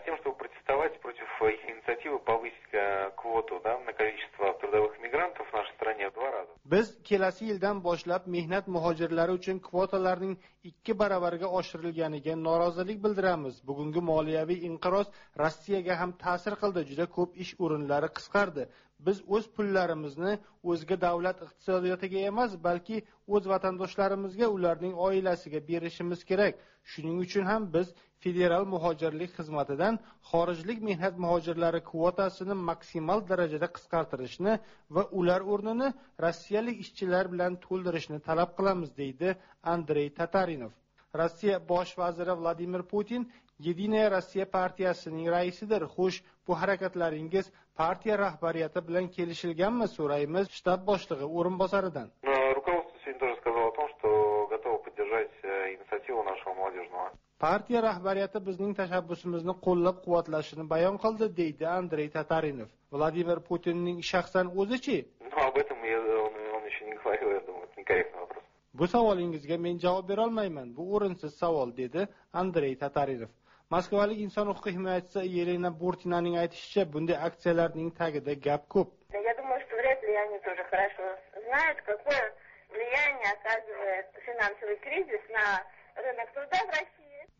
Против их инициативы повысить квоту на количество трудовых мигрантов в нашей стране в 2 раза. Biz kelasi yildan boshlab mehnat muhojirlari uchun kvotalarning 2 baravariga oshirilganiga norozilik bildiramiz. Bugungi moliyaviy inqiroz Rossiyaga ham ta'sir qildi. Juda ko'p ish o'rinlari qisqardi. Biz o'z pullarimizni o'zga davlat iqtisodiyotiga emas, balki o'z vatandoshlarimizga, ularning oilasiga berishimiz kerak. Shuning uchun ham biz federal muhojirlik xizmatidan xorijlik mehnat muhojirlari kvotasini maksimal darajada qisqartirishni va ular o'rnini rossiyalik ishchilar bilan to'ldirishni talab qilamiz, deydi Andrey Tatarinov. Rossiya bosh vaziri Vladimir Putin Yedinaya Rossiya partiyasining raisidir. Xo'sh, bu harakatlaringiz partiya rahbariyati bilan kelishilganmi, so'raymiz shtab boshlig'i o'rinbosaridan. Руководство сегодня тоже сказало о том, что готово поддержать инициативу нашего молодежного. Partiya rahbariyati bizning tashabbusimizni qo'llab-quvvatlashini bayon qildi, deydi Andrey Tatarinov. Vladimir Putinning shaxsan o'zi-chi? Об этом он еще не говорил, я думаю, это некорректный вопрос. Bu savolingizga men javob bera olmayman. Bu o'rinsiz savol, dedi Andrey Tatarinov. Moskvalik inson huquq himoyachisi Yelena Burtinaning aytishicha, bunday aksiyalarning tagida gap ko'p. Я думаю, что вряд ли они тоже хорошо знают, какое влияние оказывает финансовый кризис на рынок труда в России.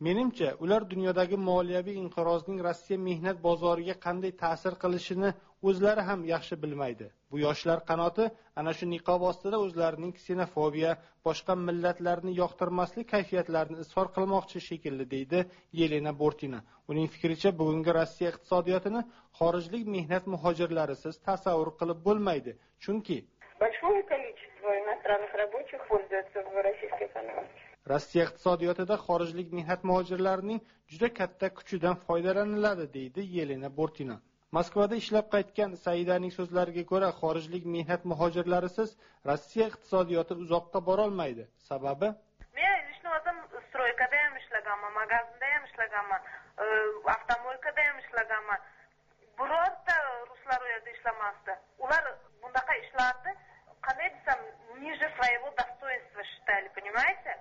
Menimcha, ular dunyodagi moliyaviy inqirozning Rossiya mehnat bozoriga qanday ta'sir qilishini o'zlari ham yaxshi bilmaydi. Bu yoshlar qanoti ana shu niqob ostida o'zlarining ksenofobiya, boshqa millatlarni yoqtirmaslik kayfiyatlarini izhor qilmoqchi shekilli, deydi Yelena Bortina. Uning fikricha, bugungi Rossiya iqtisodiyotini xorijlik mehnat muhojirlarisiz tasavvur qilib bo'lmaydi. Chunki большое количество иностранных рабочих пользуются в российской экономике. Rossiya iqtisodiyotida xorijlik mehnat muhojirlarining juda katta kuchidan foydalaniladi, deydi Yelena Bortina. Moskvada ishlab qaytgan Saidaning so'zlariga ko'ra, xorijlik mehnat muhojirlarisiz Rossiya iqtisodiyoti uzoqqa bora olmaydi. Sababi men ishni o'zim stroykada ham ishlaganman, magazinda ham ishlaganman, avtomobilkada ham ishlaganman. Birorta ruslar u yerda ishlamasdi. Ular bundaqa ishlarni qanday desam, ниже своего достоинства считали, понимаете?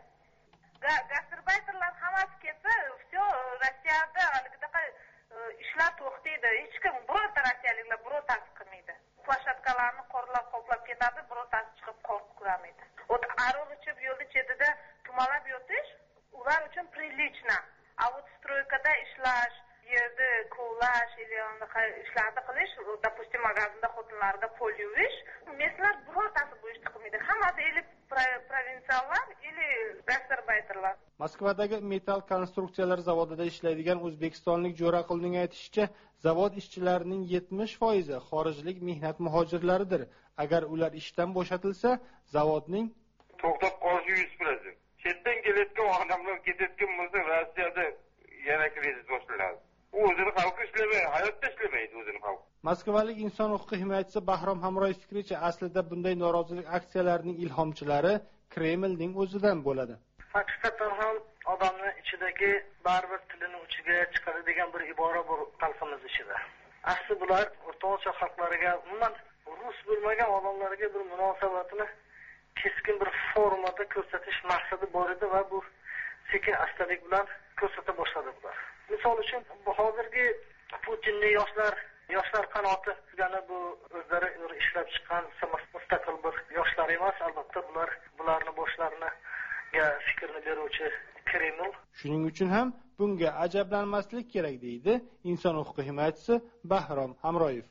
Гастарбайтерlar hammasi ketsa, все Rossiyada haligidaqa ishlar to'xtaydi. Hech kim, birorta rossiyaliklar birortasi qilmaydi. Plashatkalarni qorlab qoplab ketadi, birortasi chiqib quramaydi. Вот aroq ichib yo'lda chetida tumalab yotish ular uchun прилично. А вот stroykada ishlash, yerda kovlash или ishlarni qilish, допустим, magazinda xotinlarda pol yuvish, meslar birortasi bu ishni qilmaydi. Hammasi или provinsiallar или gastarbайтерlar. Moskvadagi metall konstruksiyalar zavodida ishlaydigan o'zbekistonlik Jo'raqulning aytishicha, zavod ishchilarining 70% xorijlik mehnat muhojirlaridir. Agar ular ishdan bo'shatilsa, zavodning to'xtab qolishi 100%. Chetdan kelayotgan odamlar ketayotgan bo'lsa, Rossiyada yana krizis boshlanadi. U o'zini xalqi ishlamaydi, hayotda ishlamaydi o'zini xalqi. Moskvalik inson huquqi himoyachisi Bahrom Hamroyev fikricha, aslida bunday norozilik aksiyalarining ilhomchilari Kremlning o'zidan bo'ladi. Haqiqatan ham odamning ichidagi baribir tilini uchiga chiqadi degan bir ibora bor xalqimiz ichida. Asli bular O'rta Osiyo xalqlariga, umuman rus bo'lmagan odamlarga bir munosabatini keskin bir formada ko'rsatish maqsadi bor edi va bu sekin astalik bilan ko'rsata boshladi bular. Misol uchun hozirgi Putinning yoshlar qanoti yana bu o'zlari ishlab chiqqan mustaqil bir yoshlar emas, albatta bularni boshlariga fikrni beruvchi Kreml. Shuning uchun ham bunga ajablanmaslik kerak, deydi inson huquqi himoyachisi Bahrom Hamroyev.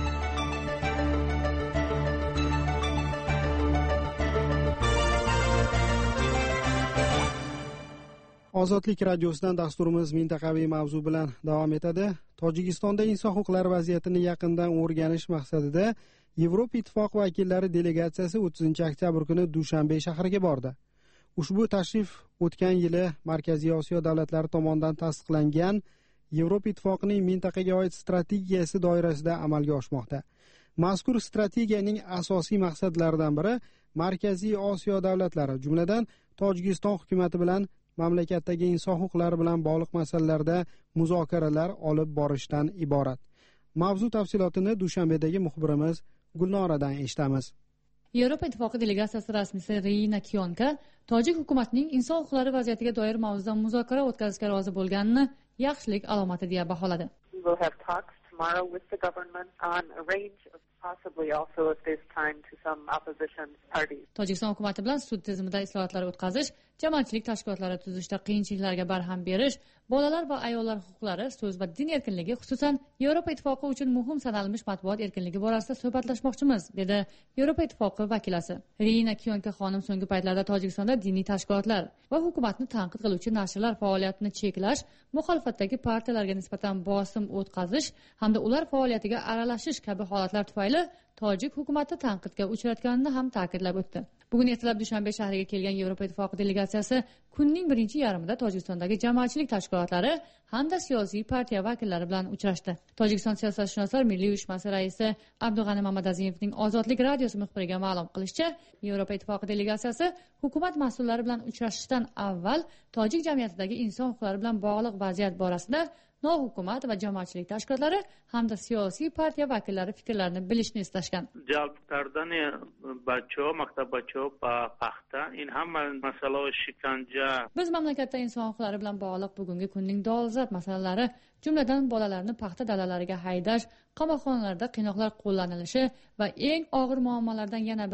Ozodlik radiosidan dasturimiz mintaqaviy mavzu bilan davom etadi. Tojikistonda inson huquqlari vaziyatini yaqindan o'rganish maqsadida Yevropa Ittifoqi vakillari delegatsiyasi 30-oktyabr kuni Dushanbe shahriga bordi. Ushbu tashrif o'tgan yili Markaziy Osiyo davlatlari tomonidan tasdiqlangan Yevropa Ittifoqining mintaqaga oid strategiyasi doirasida amalga oshmoqda. Mazkur strategiyaning asosiy maqsadlaridan biri Markaziy Osiyo davlatlari, jumladan Tojikiston hukumati bilan mamlakatdagi inson huquqlari bilan bog'liq masalalarda muzokaralar olib borishdan iborat. Mavzu tafsilotini Dushanbedagi muxbirimiz Gulnoradan eshitamiz. Yevropa Ittifoqi delegatsiyasi rasmiysi Reina Kyonka tojik hukumatining inson huquqlari vaziyatiga doir mavzuda muzokara o'tkazishga rozi bo'lganini yaxshilik alomati deya baholadi. We will have talks tomorrow with the government on a range of possibly also at this time to some opposition parties. Tojikiston hukumati bilan sud tizimida islohotlar o'tkazish, jamoatchilik tashkilotlari tuzishda qiyinchiliklarga barham berish, bolalar va ayollar huquqlari, so'z va din erkinligi, xususan Yevropa Ittifoqi uchun muhim sanalmish matbuot erkinligi borasida suhbatlashmoqchimiz, dedi Yevropa Ittifoqi vakilasi. Reina Kyonka xonim so'nggi paytlarda Tojikistonda diniy tashkilotlar va hukumatni tanqid qiluvchi nashrlar faoliyatini cheklash, muxolifatdagi partiyalarga nisbatan bosim o'tkazish hamda ular faoliyatiga aralashish kabi holatlar tufayli tojik hukumati tanqidga uchratganini ham ta'kidlab o'tdi. Bugun ertalab Dushanbe shahriga kelgan Yevropa Ittifoqi delegatsiyasi kunning birinchi yarmida Tojikistondagi jamoatchilik tashkilotlari hamda siyosiy partiya vakillari bilan uchrashdi. Tojikiston siyosatshunoslar milliy uyushmasi raisi Abdug'ani Mamadaziyevning Ozodlik radiosi muxbiriga ma'lum qilishicha, Yevropa Ittifoqi delegatsiyasi hukumat mas'ullari bilan uchrashishdan avval tojik jamiyatidagi inson huquqlari bilan bog'liq vaziyat borasida nohukumat va jamoatchilik tashkilotlari hamda siyosiy partiya vakillari fikrlarini bilishni istashgan. Jalb kardani bachcho, maktab bachcho va paxta, in hamma masala shikanja. Biz mamlakatda inson huquqlari bilan bog'liq bugungi kunning dolzarb masalalari, jumladan bolalarni paxta dalalariga haydash, qamoqxonalarda qiynoqlar qo'llanilishi va eng og'ir muammolardan yana biri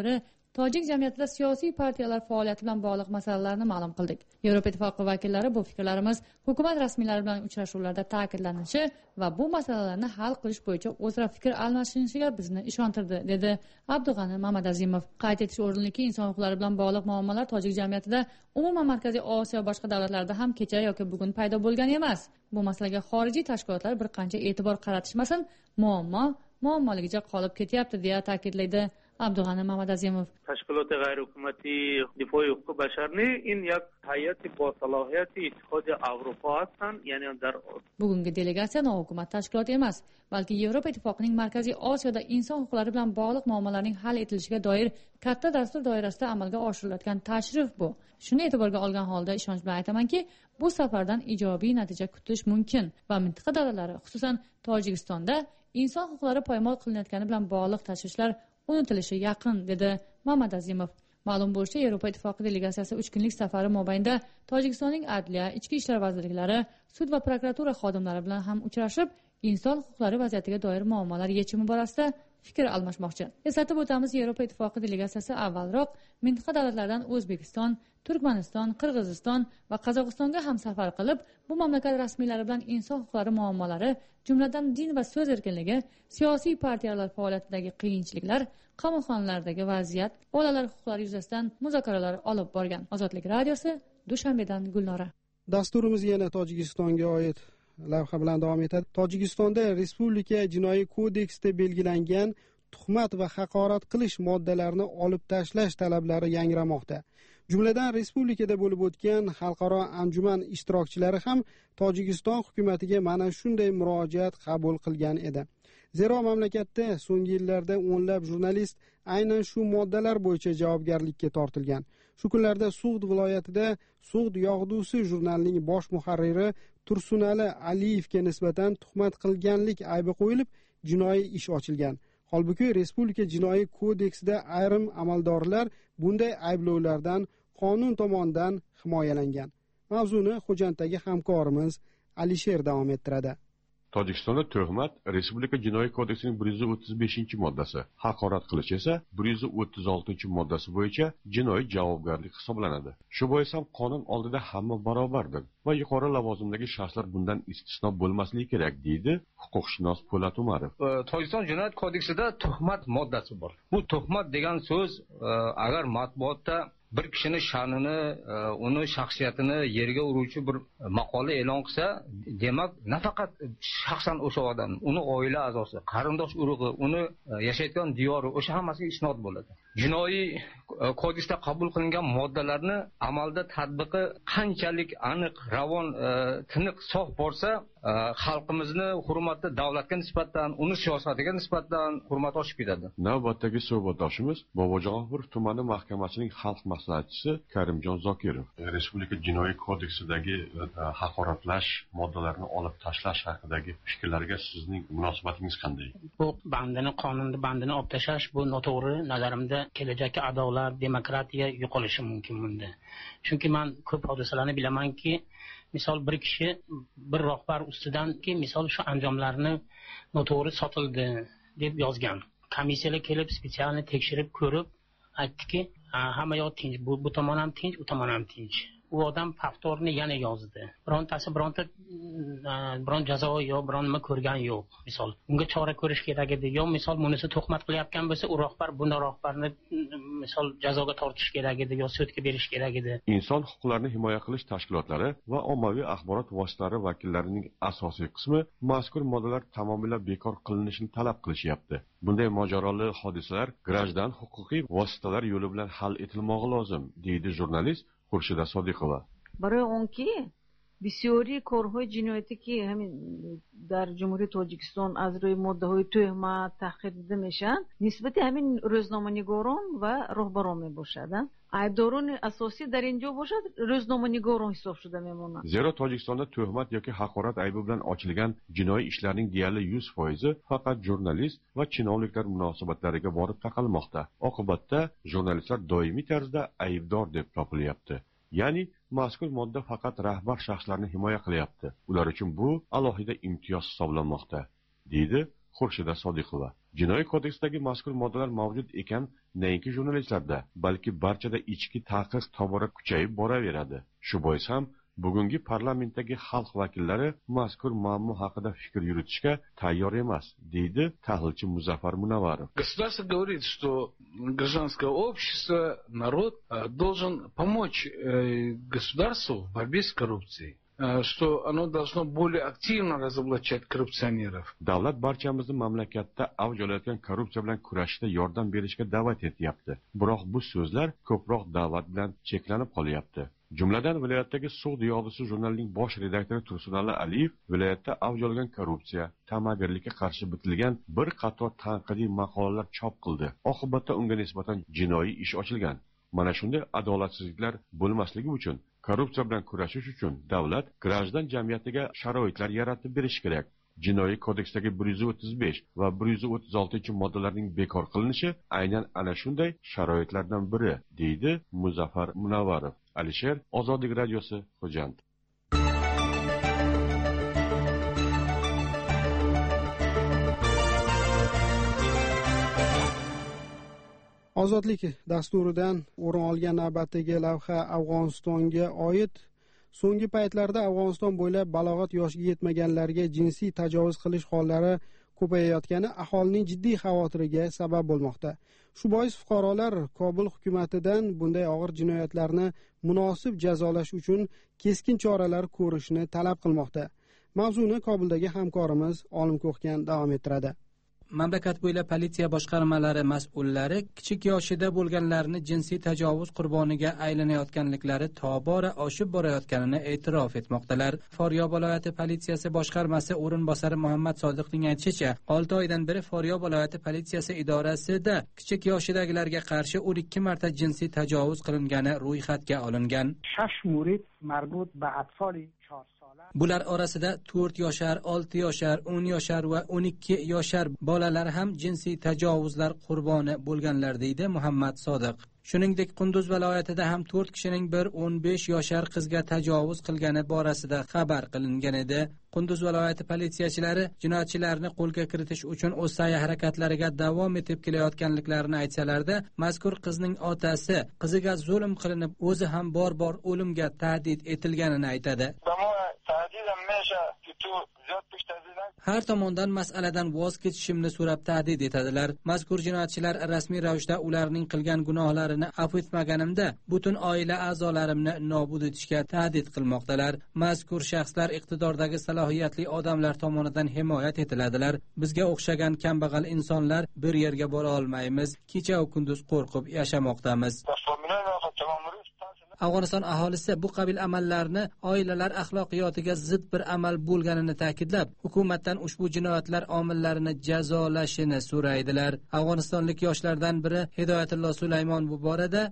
tojik jamiyatida siyosiy partiyalar faoliyati bilan bog'liq masalalarni ma'lum qildik. Yevropa Ittifoqi vakillari bu fikrlarimiz hukumat rasmiylari bilan uchrashuvlarda ta'kidlanishi va bu masalalarni hal qilish bo'yicha o'zaro fikr almashinishiga bizni ishontirdi, dedi Abdug'ani Mamadazimov. Qayd etish o'rinliki, inson huquqlari bilan bog'liq muammolar tojik jamiyatida, umuman Markaziy Osiyo va boshqa davlatlarda ham kecha yoki bugun paydo bo'lgan emas. Bu masalaga xorijiy tashkilotlar bir qancha e'tibor qaratishmasin, muammoligicha qolib ketyapti, deya ta'kidlaydi Abdug'ani Mamadazimov. تشکیلات غیر حکومتی دفاع حقوق بشری این یک هیئت با صلاحیت اتحاد اروپا هستند، یعنی در bugungi delegatsiya nohukumat tashkilot emas, balki Yevropa Ittifoqining Markaziy Osiyoda inson huquqlari bilan bog'liq muammolarning hal etilishiga doir katta dastur doirasida amalga oshirilayotgan tashrif bu. Shuni e'tiborga olgan holda ishonch bilan aytamanki, bu safardan ijobiy natija kutish mumkin va mintaqa davlatlari, xususan Tojikistonda inson huquqlari poymol qilinayotgani bilan bog'liq tashvishlar unutilishi yaqin, dedi Mamadazimov. Ma'lum bo'lishicha, Yevropa Ittifoqi delegatsiyasi 3 kunlik safari mobaynida Tojikistonning Adliya, Ichki ishlar vazirliklari, sud va prokuratura xodimlari bilan ham uchrashib, inson huquqlari vaziyatiga doir muammolar yechimi borasida fikr almashmoqchi. Eslatib o'tamiz, Yevropa Ittifoqi delegatsiyasi avvalroq mintaqa davlatlardan O'zbekiston, Turkmaniston, Qirg'iziston va Qozog'istonga ham safar qilib, bu mamlakat rasmiylari bilan inson huquqlari muammolari, jumladan din va so'z erkinligi, siyosiy partiyalar faoliyatidagi qiyinchiliklar, qamoqxonalardagi vaziyat, bolalar huquqlari yuzasidan muzokaralar olib borgan. Ozodlik radiosi, Dushanbedan Gulnora. Dasturimiz yana Tojikistonga oid lavha bilan davom etadi. Tojikistonda Respublika jinoiy kodeksida belgilangan tuhmat va haqorat qilish moddalarini olib tashlash talablari yangramoqda. Jumladan, respublikada bo'lib o'tgan xalqaro anjuman ishtirokchilari ham Tojikiston hukumatiga mana shunday murojaat qabul qilgan edi. Zero mamlakatda so'nggi yillarda o'nlab jurnalist aynan shu moddalar bo'yicha javobgarlikka tortilgan. Shu kunlarda Sug'd viloyatida Sug'd yog'dusi jurnalining bosh muharriri Tursunali Aliyevga nisbatan tuhmat qilganlik aybi qo'yilib, jinoiy ish ochilgan. Holbuki Respublika jinoiy kodeksida ayrim amaldorlar bunday ayblovlardan qonun tomonidan himoyalangan. Mavzuni Xo'janddagi hamkorimiz Alisher davom ettiradi. Tojikistonda tuhmat Respublika jinoiy kodeksining 135-moddasi, haqorat qilish esa 136-moddasi bo'yicha jinoiy javobgarlik hisoblanadi. Shu bois ham qonun oldida hamma barobardir va yuqori lavozimdagi shaxslar bundan istisno bo'lmasligi kerak, deydi huquqshunos Po'lat Umarov. Tojikiston jinoyat kodeksida tuhmat moddasi bor. Bu tuhmat degan so'z agar matbuotda bir kishini sha'nini, uni shaxsiyatini yerga uruvchi bir maqola e'lon qilsa, demak, nafaqat shaxsan o'sha odam, uni oila a'zosi, qarindosh urug'i, uni yashayotgan diyori, o'sha hammasiga isnod bo'ladi. Jinoiy kodeksda qabul qilingan moddalarni amalda tatbiqi qanchalik aniq, ravon, tiniq, sof bo'lsa, xalqimizni hurmati davlatga nisbatan, uni siyosatiga nisbatan hurmat oshib ketadi. Navbatdagi suhbatdoshimiz Bobojonov tumani mahkamasining xalq maslahatchisi Karimjon Zokirov. Respublika jinoiy kodeksidagi haqoratlash moddalarini olib tashlash haqidagi fikrlarga sizning munosabatingiz qanday? Bu qonunni bandini olib tashlash bu noto'g'ri. Nazarimda kelajakda adolat, demokratiya yo'qolishi mumkin bunda. Chunki men ko'p hodisalarni bilamanki, misol bir kishi bir rahbar ustidanki misol shu anjomlarni noto'g'ri sotildi deb yozgan. Komissiyalar kelib spetsialni tekshirib ko'rib aytdiki, hamma yoq tinch, bu tomon ham tinch, u tomon ham tinch. U odam повторni yana yozdi. Biron jazo yo biron nima ko'rgan yo'q. Misol unga chora ko'rish kerak edi. Yo misol bunisi tuhmat qilyapgan bo'lsa, u rahbar buni rahbarni misol jazoga tortish kerak edi yo sudga berish kerak edi. Inson huquqlarini himoya qilish tashkilotlari va ommaviy axborot vositalari vakillarining asosiy qismi mazkur moddalar tamomila bekor qilinishini talab qilishyapti. Bunday mojaroli hodisalar grajdan huquqiy vositalar yo'li bilan hal etilmog'i lozim, deydi jurnalist Xurshida Sodiqova. برای اون که بسیاری کارهای جنایتی که همین در جمهوری تاجیکستان از روی ماده‌های تهمت تحقیر دیده میشن نسبت همین روزنامه‌نگاران و راهبران میباشد. ایداران اساسی در اینجا باشد روزنامه‌نگاران حساب شده میمونه. Zero Tojikistonda tuhmat yoki haqorat aybi bilan ochilgan jinoiy ishlarning deyarli 100% faqat jurnalist va chinovliklar munosabatlariga borib taqalmoqda. Oqibatda jurnalistlar doimiy tarzda aybdor deb topilyapti. Ya'ni mazkur modda faqat rahbar shaxslarni himoya qilyapti. Ular uchun bu alohida imtiyoz hisoblanmoqda, deydi Xurshida Sodiqova. Jinoiy kodeksdagi mazkur moddalar mavjud ekan, nainki jurnalistlarda, balki barchada ichki taqiq tobora kuchayib boraveradi. Shu bois ham bugungi parlamentdagi xalq vakillari mazkur muammo haqida fikr yuritishga tayyor emas, deydi tahlilchi Muzaffar Munavvarov. Государство говорит, что гражданское общество, народ должен помочь государству в борьбе с коррупцией, что оно должно более активно разоблачать коррупционеров. Davlat barchamizni mamlakatda avj olayotgan korrupsiya bilan kurashishda yordam berishga da'vat etyapti. Biroq bu so'zlar ko'proq da'vat bilan cheklanib qolyapti. Jumladan, viloyatdagi Sug'd yog'dusi jurnalining bosh redaktori Tursunali Aliyev viloyatda avj olgan korrupsiya, ta'magirlikka qarshi bitilgan bir qator tanqidiy maqolalar chop qildi. Oqibatda unga nisbatan jinoiy ish ochilgan. Mana shunday adolatsizliklar bo'lmasligi uchun, korrupsiya bilan kurashish uchun davlat grajdan jamiyatiga sharoitlar yaratib berish kerak. Jinoiy kodeksdagi 135 va 136-moddalarning bekor qilinishi aynan ana shunday sharoitlardan biri, deydi Muzaffar Munavvarov. Alisher, Ozodlik radiosi, Xo'jand. Ozodlik dasturidan o'rin olgan navbatdagi lavha Afg'onistonga oid. So'nggi paytlarda Afg'oniston bo'ylab balog'at yoshiga yetmaganlarga jinsiy tajovuz qilish hollari ko'payayotgani aholining jiddiy xavotiriga sabab bo'lmoqda. Shu bois fuqarolar Kobul hukumatidan bunday og'ir jinoyatlarni munosib jazolash uchun keskin choralar ko'rishni talab qilmoqda. Mavzuni Kobuldagi hamkorimiz Olim Ko'xgan davom ettiradi. Mamlakat bo'ylab politsiya boshqarmalari mas'ullari kichik yoshida bo'lganlarni jinsiy tajovuz qurboniga aylanayotganliklari tobora oshib borayotganini e'tirof etmoqdalar. Faryob viloyati politsiyasi boshqarmasi o'rinbosari Muhammad Sodiqning aytishicha, 6 oydan beri Faryob viloyati politsiyasi idorasida kichik yoshidagilarga qarshi 12 marta jinsiy tajovuz qilingani ro'yxatga olingan. 6 murid marbut ba atfoli 4 Bular orasida 4 yoshar, 6 yoshar, 10 yoshar va 12 yoshar bolalar ham jinsiy tajovuzlar qurboni bo'lganlar, deydi Muhammad Sodiq. Shuningdek, Qunduz viloyatida ham 4 kishining bir 15 yoshar qizga tajovuz qilgani borasida xabar qilingan edi. Qunduz viloyati politsiyachilari jinoyatchilarni qo'lga kiritish uchun o'z sa'y-harakatlariga davom etib kelayotganliklarini aytsalarda, mazkur qizning otasi qiziga zulm qilinib, o'zi ham bor-bor o'limga tahdid etilganini aytadi. Har tomondan masaladan voz kechishimni so'rab tahdid etadilar. Mazkur jinoyatchilar rasmiy ravishda ularning qilgan gunohlarini afv etmaganimda butun oila a'zolarimni nobud etishga tahdid qilmoqdalar. Mazkur shaxslar iqtidordagi salohiyatli odamlar tomonidan himoyat etiladilar. Bizga o'xshagan kambag'al insonlar bir yerga bora olmaymiz. Kecha va kunduz qo'rqib yashamoqdamiz. Afg'oniston aholisi bu qabil amallarni oilalar axloqiyotiga zid bir amal bo'lganini ta'kidlab, hukumatdan ushbu jinoyatlar omillarini jazolashini so'raydilar. Afg'onistonlik yoshlardan biri Hidoyatullo Sulaymon bu borada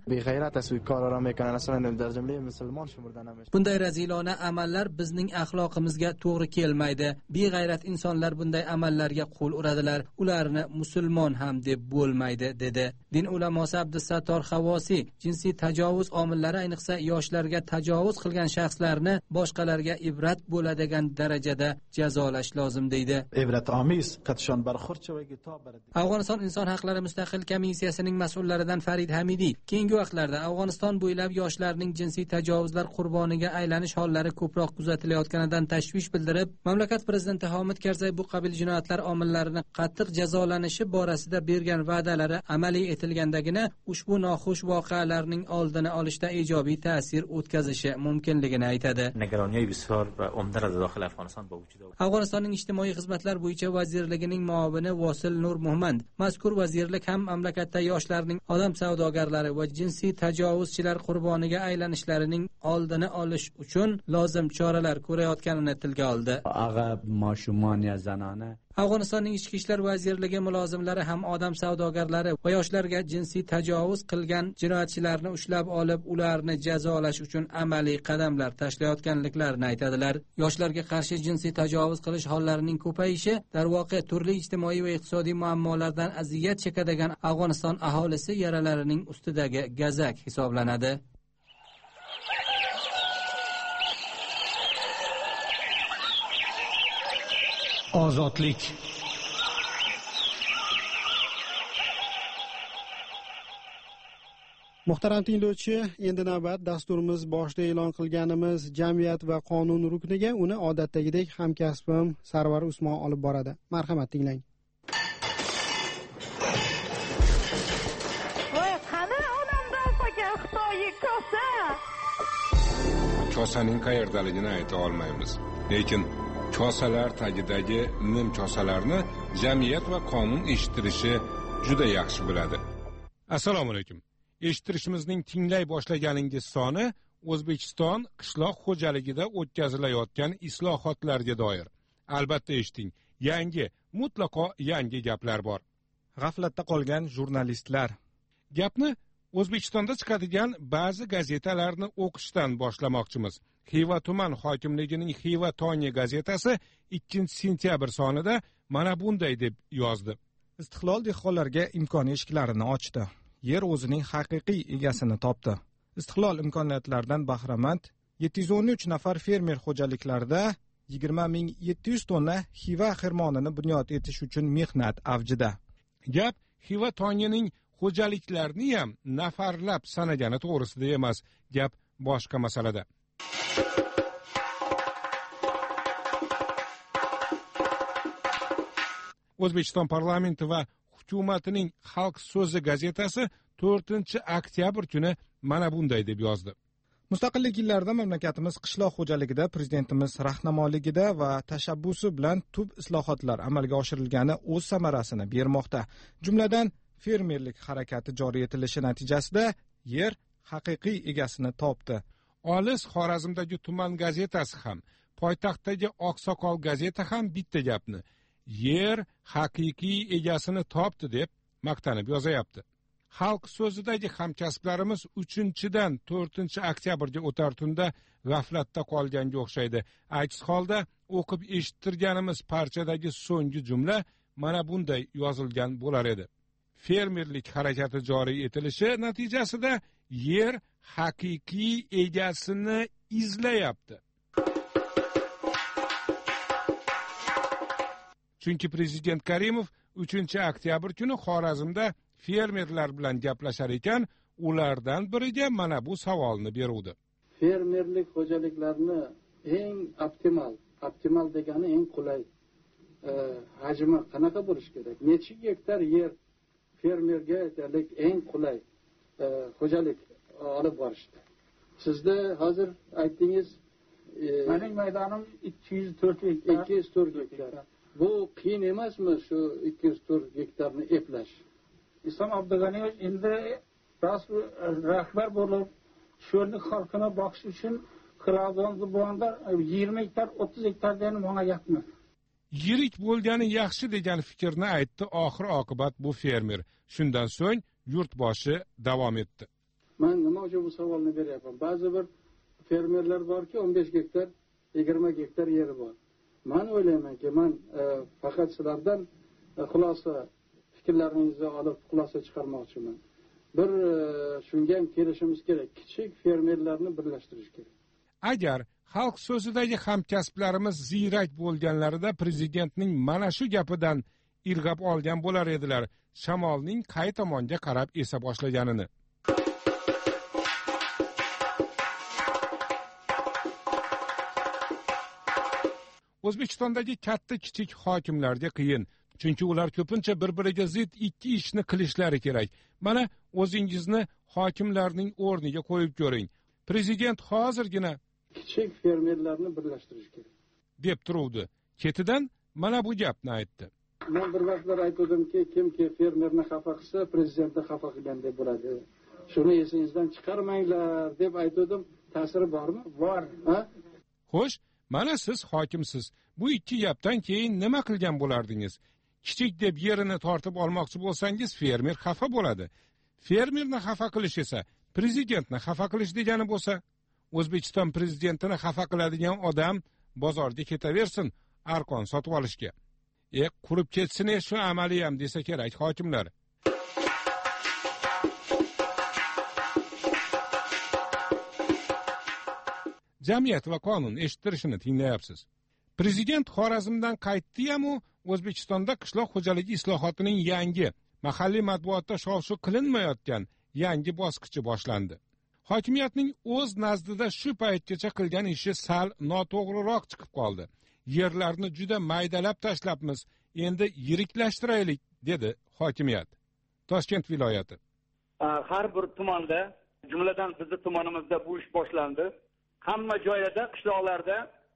bunday razilona amallar bizning axloqimizga to'g'ri kelmaydi. Beg'ayrat insonlar bunday amallarga qo'l uradilar. Ularni musulmon ham deb bo'lmaydi, dedi. Din ulamosi Abdusattor Xavosi jinsiy tajovuz omillari ayniqsa yoshlarga tajovuz qilgan shaxslarni boshqalarga ibrat bo'ladigan darajada jazolash lozim, deydi. Afg'oniston inson haqlari mustaqil komissiyasining mas'ullaridan Farid Hamidiy keyingi vaqtlarda Afg'oniston bo'ylab yoshlarning jinsiy tajovuzlar qurboniga aylanish hollari ko'proq kuzatilayotganidan tashvish bildirib, mamlakat prezidenti Hamid Karzay bu qabil jinoyatlar omillarini qattiq jazolanishi borasida bergan va'dalari amaliy etilgandagina ushbu noxush voqealarning oldini olishda ijobiy ta'sir o'tkazishi mumkinligini aytadi. Afg'onistonning ijtimoiy xizmatlar bo'yicha vazirligining muavini Vosil Nur Muhammad mazkur vazirlik ham mamlakatda yoshlarning odam savdogarlari va jinsiy tajovuzchilar qurboniga aylanishlarining oldini olish uchun lozim choralar ko'rayotganini tilga oldi. Afg'onistonning Ichki ishlar vazirligi mulozimlari ham odam savdogarlari va yoshlarga jinsiy tajovuz qilgan jinoyatchilarni ushlab olib, ularni jazolash uchun amaliy qadamlar tashlayotganliklarini aytadilar. Yoshlarga qarshi jinsiy tajovuz qilish hollarining ko'payishi darvoqe turli ijtimoiy va iqtisodiy muammolardan aziyat chekadigan Afg'oniston aholisi yaralarining ustidagi gazak hisoblanadi. Ozodlik. Muhtaram tinglovchi, endi navbat dasturimiz boshida e'lon qilganimiz jamiyat va qonun rukniga uni odatdagidek hamkasbim Sarvar Usmon olib boradi. Marhamat tinglang. Voy, qani onamdan so'ka Xitoyga kosa. Kosaning qayerdaligini ayta olmaymiz. Lekin kosalar tagidagi nim kosalarni jamiyat va qonun eshittirishi juda yaxshi biladi. Assalomu alaykum. Eshittirishimizning tinglay boshlaganingiz soni O'zbekiston qishloq xo'jaligida o'tkazilayotgan islohotlarga doir. Albatta eshiting, mutlaqo yangi gaplar bor. G'aflatda qolgan jurnalistlar. Gapni O'zbekistonda chiqadigan ba'zi gazetalarni o'qishdan boshlamoqchimiz. Xiva tuman hokimligining Xiva Tonya gazetasi 2-sentyabr sonida mana bunday deb yozdi. Istiqlol dehqonlarga imkon eshiklarini ochdi. Yer o'zining haqiqiy egasini topdi. Istiqlol imkoniyatlaridan bahramand 713 nafar fermer xo'jaliklarida 20.700 tonna Xiva xirmonini bunyod etish uchun mehnat avjida. Gap Xiva Tonyaning xo'jaliklarni ham nafarlab sanagani to'g'risida emas, gap boshqa masalada. O'zbekiston parlamenti va hukumatining Xalq so'zi gazetasi 4-oktyabr kuni mana bunday deb yozdi. Mustaqillik yillarida mamlakatimiz qishloq xo'jaligida prezidentimiz rahnamoligida va tashabbusi bilan tub islohotlar amalga oshirilgani o'z samarasini bermoqda. Jumladan fermerlik harakati joriy etilishi natijasida yer haqiqiy egasini topdi. Olis Xorazmdagi tuman gazetasi ham, poytaxtdagi Oqsoqol gazeta ham bitta gapni yer haqiqiy egasini topdi deb maqtanib yozayapti. Xalq so'zidagi hamkasblarimiz 3-dan 4-oktyabrga o'tar tunda g'aflatda qolganga o'xshaydi. Aks holda o'qib eshittirganimiz parchadagi so'nggi jumla mana bunday yozilgan bo'lar edi. Fermerlik harakati joriy etilishi natijasida yer haqiqiy egasini izlayapti. Chunki prezident Karimov 3-oktyabr kuni Xorazmda fermerlar bilan gaplashar ekan, ulardan biriga mana bu savolni beruvdi. Fermerlik xo'jaliklarni eng optimal degani eng qulay hajmi qanaqa bo'lishi kerak? Necha gektar yer fermerga aytaylik eng qulay xo'jalik olib borishdi? Sizda hozir aytdingiz, mening maydonim 204 gektar. 204 gektar. Bu qiyin emasmi shu 204 gektarni eplash? Islom Abdug'aniyevich endi rahbar bo'lib, sho'rlik xalqini boqish uchun Qirg'izistonda bo'lganda 20 gektar, 30 gektar degan menga gapmi? Yirik bo'lgani yaxshi degan fikrni aytdi oxir-oqibat bu fermer. Shundan so'ng yurtboshi davom etdi. Men nima uchun bu savolni beryapman? Ba'zi bir fermerlar borki, 15 gektar, 20 gektar yeri bor. Men o'ylaymanki, men faqat sizlardan xulosa fikrlaringizni olib xulosa chiqarmoqchiman. Bir shunga ham kelishimiz kerak. Kichik fermerlarni birlashtirish kerak. Agar xalq so'zidagi hamkasblarimiz ziyrak bo'lganlarida prezidentning mana shu gapidan ilg'ab olgan bo'lar edilar, shamolning qay tomonga qarab esa boshlaganini. O'zbekistondagi katta-kichik hokimlarga qiyin, chunki ular ko'pincha bir-biriga zid ikki ishni qilishlari kerak. Mana o'zingizni hokimlarning o'rniga qo'yib ko'ring. Prezident hozirgina kichik fermerlarni birlashtirish kerak deb turuvdi. Ketidan mana bu gapni aytdi. Men bir vaqtlar aytdimki, kimki fermerni xafa qilsa, prezidentni xafa qilgandek bo'ladi. Shuni esingizdan chiqarmanglar deb aytdim. Ta'siri bormi? Bor. Xo'sh, mana siz hokimsiz. Bu ikki gapdan keyin nima qilgan bo'lardingiz? Kichik deb yerini tortib olmoqchi bo'lsangiz, fermer xafa bo'ladi. Fermerni xafa qilish esa prezidentni xafa qilish degani bo'lsa, O'zbekiston prezidentini xafa qiladigan odam bozorga ketaversin arqon sotib olishga. Qurib ketsin shu amaliy ham desa kerak hokimlar. Jamiyat va qonun eshittirishini tinglayapsiz. Prezident Xorazmdan qaytdi-ham, O'zbekistonda qishloq xo'jaligi islohotining yangi mahalliy matbuotda shov-shuv qilinmayotgan yangi bosqichi boshlandi. Hokimiyatning o'z nazdida shu paytgacha qilgan ishi sal noto'g'riroq chiqib qoldi. Yerlarni juda maydalab tashlabmiz, endi yiriklashtiraylik, dedi hokimiyat. Toshkent viloyati. Har bir tumanda, jumladan bizning tumanimizda bu ish boshlandi. Hamma joylarda, qishloqlarda,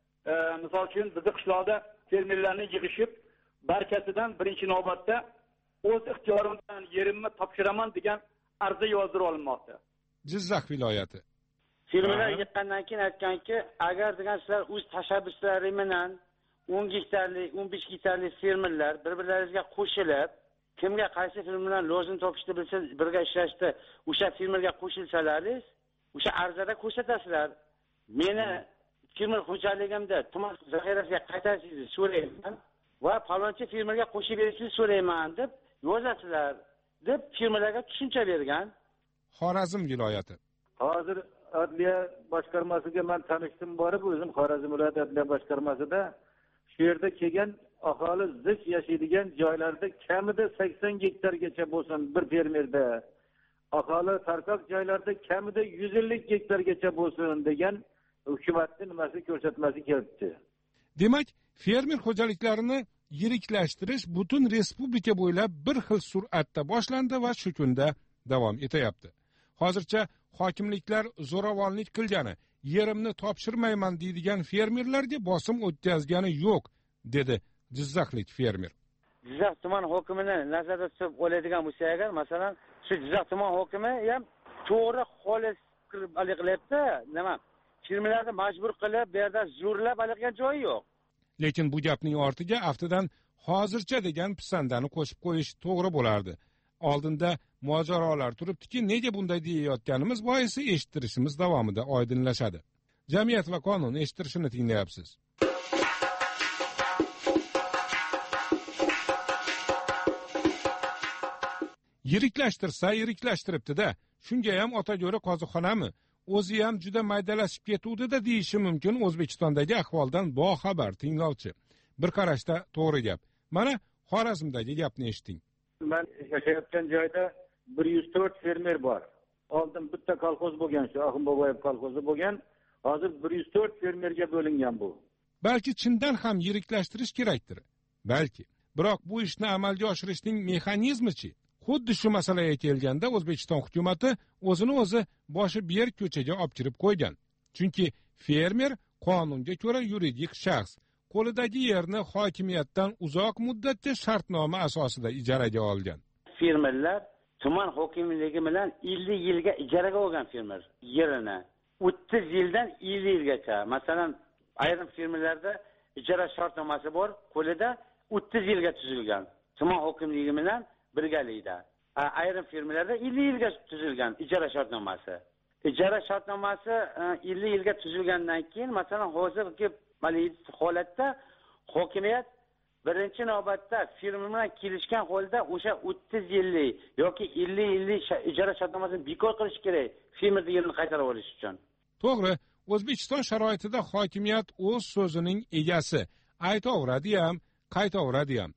misol uchun bizning qishloqda fermerlarni yig'ishib, barkasidan birinchi navbatda o'z ixtiyorim bilan yerimni topshiraman degan arza yozdirib olinmoqda. Jizzax viloyati. Fermerlar yiqqandan keyin aytganki, agar degan sizlar o'z tashabbuslari bilan 10 gektarlik, 15 gektarlik fermerlar bir-birlaringizga qo'shilib, kimga qaysi fermer bilan lozim topishni bilsa, birga ishlashdi, o'sha fermerga qo'shilsalaringiz, o'sha arzada ko'rsatasizlar. Meni fermer xo'jaligimda tuman zaxirasiga qaytarishingizni so'rayman va falonchi fermerga qo'shib berishingizni so'rayman deb yozasizlar, deb fermerlarga tushuncha bergan. Xorazm viloyati. Hozir adliya boshqarmasiga men tanishdim borib, o'zim Xorazm viloyati adliya boshqarmasida shu yerda kelgan aholi zich yashaydigan joylarda kamida 80 gektargacha bo'lsin bir fermerda, aholi tarqoq joylarda kamida 150 gektargacha bo'lsin degan hukumatning nimasi ko'rsatmasi kelibdi. Demak, fermer xo'jaliklarini yiriklashtirish butun respublika bo'ylab bir xil sur'atda boshlandi va shu kunda davom etyapti. Hozircha hokimliklar zo'ravonlik qilgani, yerimni topshirmayman deydigan fermerlarga bosim o'tkazgani yo'q, dedi Jizzaxlik fermer. Jizzax tuman hokimini nazarda tutib oladigan bo'lsa agar, masalan, shu Jizzax tuman hokimi ham to'g'ri xolis qilyapti, nima? Fermerlarni majbur qilib, bu yerda zo'rlab qilgan joyi yo'q. Lekin bu gapning ortiga aftidan hozircha degan pisandani qo'shib qo'yish to'g'ri bo'lardi. Oldinda mojarolar turibdiki, nega bunday deyayotganimiz boisi eshittirishimiz davomida oydinlashadi. Jamiyat va qonun eshittirishini tinglayapsiz. Yiriklashtirsa yiriklashtiribdi-da, shunga ham otajo'ra qoziqxonami, o'zi ham juda maydalashib ketuvdi-da deyishi mumkin O'zbekistondagi ahvoldan boxabar tinglovchi. Bir qarashda to'g'ri gap. Mana Xorazmdagi gapni eshiting. Men yashayotgan joyda 104 fermer bor. Oldin bitta kolxoz bo'lgan, shu Ahimboboyev kolxozi bo'lgan. Hozir 104 fermerga bo'lingan bu. Balki chindan ham yiriklashtirish kerakdir. Balki. Biroq bu ishni amalga oshirishning mexanizmi-chi? Xuddi shu masalaga kelganda O'zbekiston hukumatı o'zini o'zi boshi ber ko'chaga olib kirib qo'ygan. Chunki fermer qonunga ko'ra yuridik shaxs, qo'lidagi yerni hokimiyatdan uzoq muddatga shartnoma asosida ijaraga olgan. Fermerlar tuman hokimligi bilan 50 yilga ijaraga olgan fermer yerini. 30 yildan 50 yilgacha. Masalan, ayrim fermerlarda ijara shartnomasi bor, qo'lida 30 yilga tuzilgan. Tuman hokimligi bilan birgalikda. Ayrim firmalarda 50 yilga tuzilgan ijara shartnomasi. Ijara shartnomasi 50 yilga tuzilgandan keyin, masalan, hozirgi holatda hokimiyat birinchi navbatda firma bilan kelishgan holda o'sha 30 yillik yoki 50 yillik ijara shartnomasini bekor qilish kerak, firmada yerini qaytarib olish uchun. To'g'ri, O'zbekiston sharoitida hokimiyat o'z so'zining egasi, aytaveradi ham, qaytaveradi ham.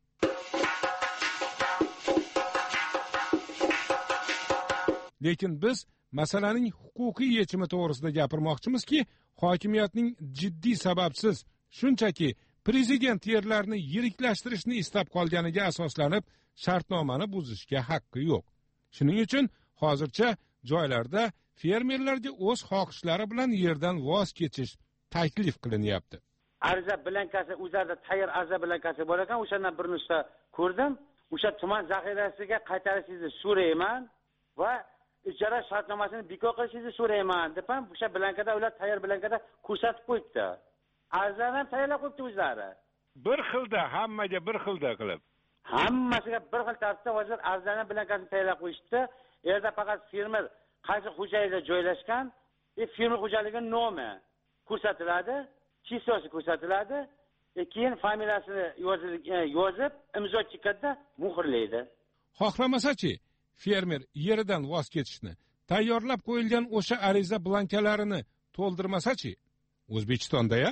Lekin biz masalaning huquqiy yechimi to'g'risida gapirmoqchimizki, hokimiyatning jiddiy sababsiz, shunchaki prezident yerlarni yiriklashtirishni istab qolganiga asoslanib, shartnomani buzishga haqqi yo'q. Shuning uchun hozircha joylarda fermerlarga o'z xohishlari bilan yerdan voz kechish taklif qilinyapti. Ariza blankasi, o'zida tayyor ariza blankasi bor ekan, o'shandan bir nusxa ko'rdim. O'sha tuman zaxirasiga qaytarishingizni so'rayman va ijara shartnomasini bekor qilishingizni so'rayman deb ham o'sha blankada, ular tayyor blankada ko'rsatib qo'yibdi. Arzlarni ham tayyorlab qo'yibdi o'zlari. Bir xilda, hammaga bir xilda qilib. Hammasiga bir xil tartibda hozir arzlarni blankasini tayyorlab qo'yishdi. Yerda faqat fermer qaysi xo'jalikda joylashgan, fermer xo'jaligining nomi ko'rsatiladi, chistosi ko'rsatiladi, keyin familiyasini yozib, imzo chekadi, muhrlaydi. Xohlamasa-chi, fermer yeridan voz kechishni, tayyorlab qo'yilgan o'sha ariza blankalarini to'ldirmasa-chi? O'zbekistonda-ya?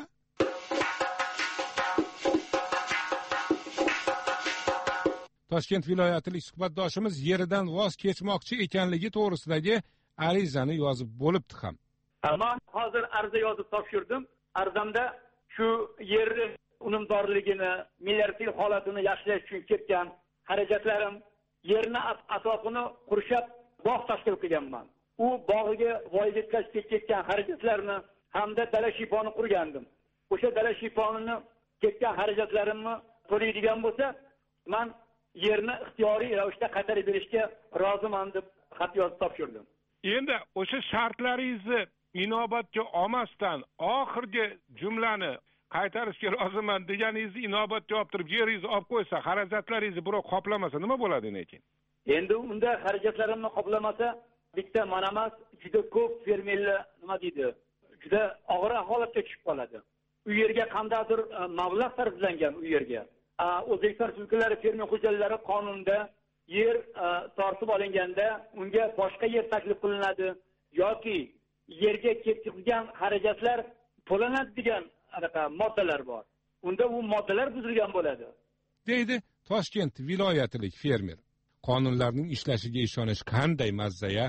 Toshkent viloyatilik suhbatdoshimiz yeridan voz kechmoqchi ekanligi to'g'risidagi arizani yozib bo'libdi ham. Men hozir ariza yozib topshirdim. Arizamda shu yerni unumdorligini, milliardiy holatini yaxshilash uchun ketgan xarajatlarim, yerni atrofini qurshab bog' tashkil qilganman. U bog'iga voyaga yetkazib ketgan xarajatlarni hamda dala shifoni qurgandim. O'sha dala shifonini ketgan xarajatlarimni to'laydigan bo'lsa, men yerni ixtiyoriy ravishda qaytarib berishga roziman deb xat yozib topshirdim. Endi o'sha shartlaringizni inobatga olmasdan oxirgi jumlani qaytarishga roziman deganingizni inobatga olib turib yeringizni olib qo'ysa, xarajatlaringizni birov qoplamasa nima bo'ladi lekin? Endi unda xarajatlarimni qoplamasa, bitta mana emas, juda ko'p fermerlar nima deydi? Juda og'ir holatga tushib qoladi. U yerga qandaydir mablag' sarflangan u yerga. O'zbekiston Respublikalari fermer xo'jalari qonunida yer tortib olinganda unga boshqa yer taklif qilinadi yoki yerga ketkizilgan xarajatlar to'lanadi degan moddalar bor. Unda u moddalar buzilgan bo'ladi. Deydi Toshkent viloyatilik fermer. Qonunlarning ishlashiga ishonish qanday mazza-ya?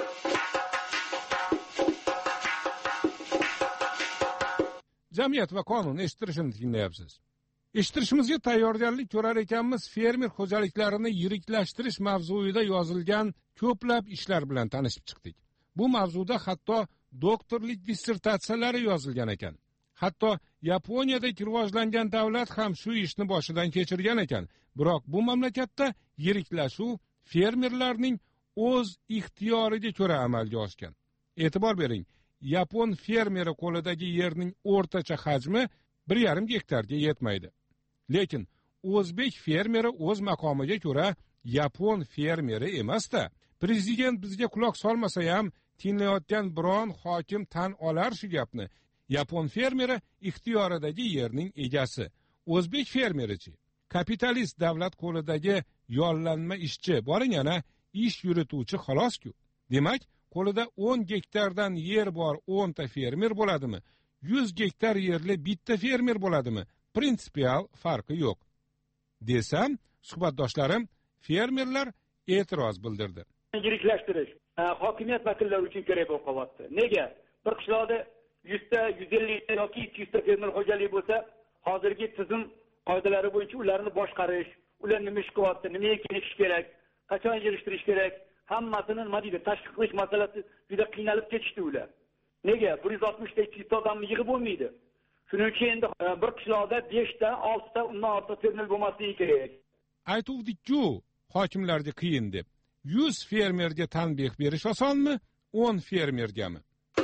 Jamiyat va qonun eshittirishini tinglayapsiz. Eshittirishimizga tayyorgarlik ko'rar ekanmiz, fermer xo'jaliklarini yiriklashtirish mavzuida yozilgan ko'plab ishlar bilan tanishib chiqdik. Bu mavzuda hatto doktorlik dissertatsiyalari yozilgan ekan. Hatto Yaponiyadagi rivojlangan davlat ham shu ishni boshidan kechirgan ekan. Biroq bu mamlakatda yiriklashuv fermerlarning o'z ixtiyoriga ko'ra amalga oshgan. E'tibor bering, Yapon fermeri qo'lidagi yerning o'rtacha hajmi 1,5 gektarga yetmaydi. Lekin o'zbek fermeri o'z maqomiga ko'ra Yapon fermeri emas-da. Prezident bizga quloq solmasa ham tinglayotgan biron hokim tan olar shu gapni. Yapon fermeri ixtiyoridagi yerning egasi. O'zbek fermerichi? Kapitalist davlat qo'lidagi yollanma ishchi, boring ana ish yurituvchi xolos-ku. Demak, qo'lida 10 gektardan yer bor 10 ta fermer bo'ladimi? 100 gektar yerli bitta fermer bo'ladimi? Prinsipial farqi yo'q. Desam, suhbatdoshlarim fermerlar e'tiroz bildirdi. Yiriklashtirish hokimiyat vakillari uchun kerak bo'lib qolyapti. Nega? Bir qishloqda 100 ta, 150 ta yoki 200 ta fermer xo'jaligi bo'lsa, hozirgi tizim qoidalari bo'yicha ularni boshqarish, ular nima ish qilyapti, nimaga kelish kerak, qachon yig'ishtirish kerak, hammasini nima deydi, tashkil qilish masalasi juda qiynalib ketishdi ular. Nega? 160 ta 200 ta odamni yig'ib bo'lmaydi. Shuning uchun endi bir qishloqda 5 ta, 6 ta undan ortiq fermer bo'lmasligi kerak. Aytuvdik-ku, hokimlarga qiyin deb. 100 fermerga tanbeh berish osonmi? 10 fermergami?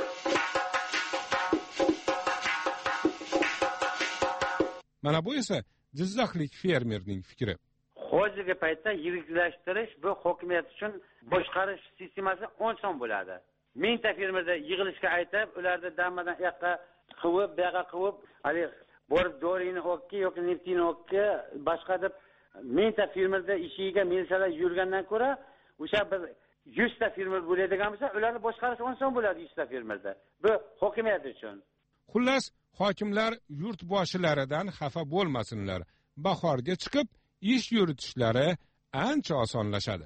Mana bu esa Jizzaxlik fermerning fikri. Hozirgi paytda yiriklashtirish bu hokimiyat uchun boshqarish sistemasi oson bo'ladi. Mingta fermerda yig'ilishga aytib, ularda damadan yoqqa quvib, bu yoqqa quvib, hali borib dorini o'qki yoki neftini o'qki, boshqa deb mingta fermerda ishiga milsalar yurgandan ko'ra, o'sha bir 100 ta fermer bo'ladigan bo'lsa, ularni boshqarish oson bo'ladi 100 ta fermerda. Bu hokimiyat uchun. Xullas, hokimlar yurtboshilaridan xafa bo'lmasinlar. Bahorga chiqib, ish yuritishlari ancha osonlashadi.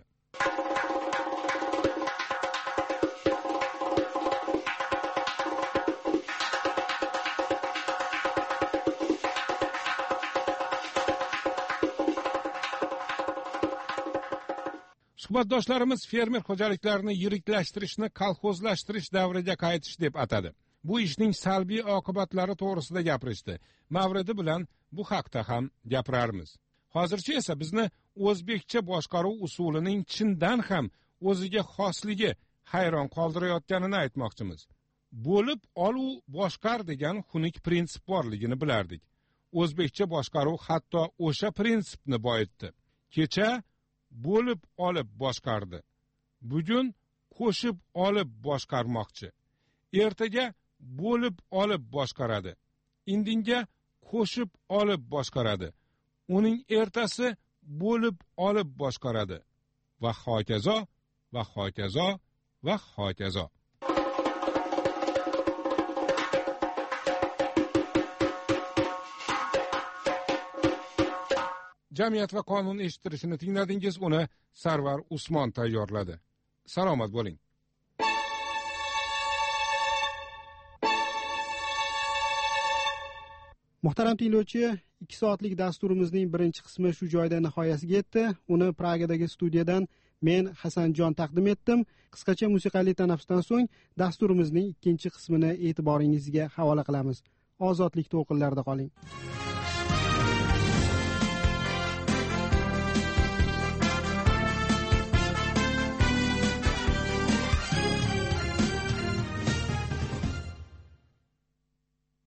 Suhbatdoshlarimiz fermer xo'jaliklarini yiriklashtirishni kolxozlashtirish davriga qaytish deb atadi. Bu ishning salbiy oqibatlari to'g'risida gapirishdi. Mavridi bilan bu haqda ham gapirarmiz. Hozircha esa bizni o'zbekcha boshqaruv usulining chindan ham o'ziga xosligi hayron qoldirayotganini aytmoqchimiz. Bo'lib oluv boshqar degan xunuk prinsip borligini bilardik. O'zbekcha boshqaruv hatto o'sha prinsipni boyitdi. Kecha bo'lib olib boshqardi. Bugun qo'shib olib boshqarmoqchi. Ertaga bo'lib olib boshqaradi. Indinga qo'shib olib boshqaradi. Uning ertasi bo'lib olib boshqaradi. Va hokazo, va hokazo, va hokazo. jamiyat va qonun eshittirishini tingladingiz. Uni Sarvar Usmon tayyorladi. Salomat bo'ling. Muhtaram tinglovchi, 2 soatlik dasturimizning birinchi qismi shu joyda nihoyasiga yetdi. Uni Pragadagi studiyadan men Hasanjon taqdim etdim. Qisqacha musiqali tanaffusdan so'ng dasturimizning ikkinchi qismini e'tiboringizga havola qilamiz. Ozodlik to'lqinlarida qoling.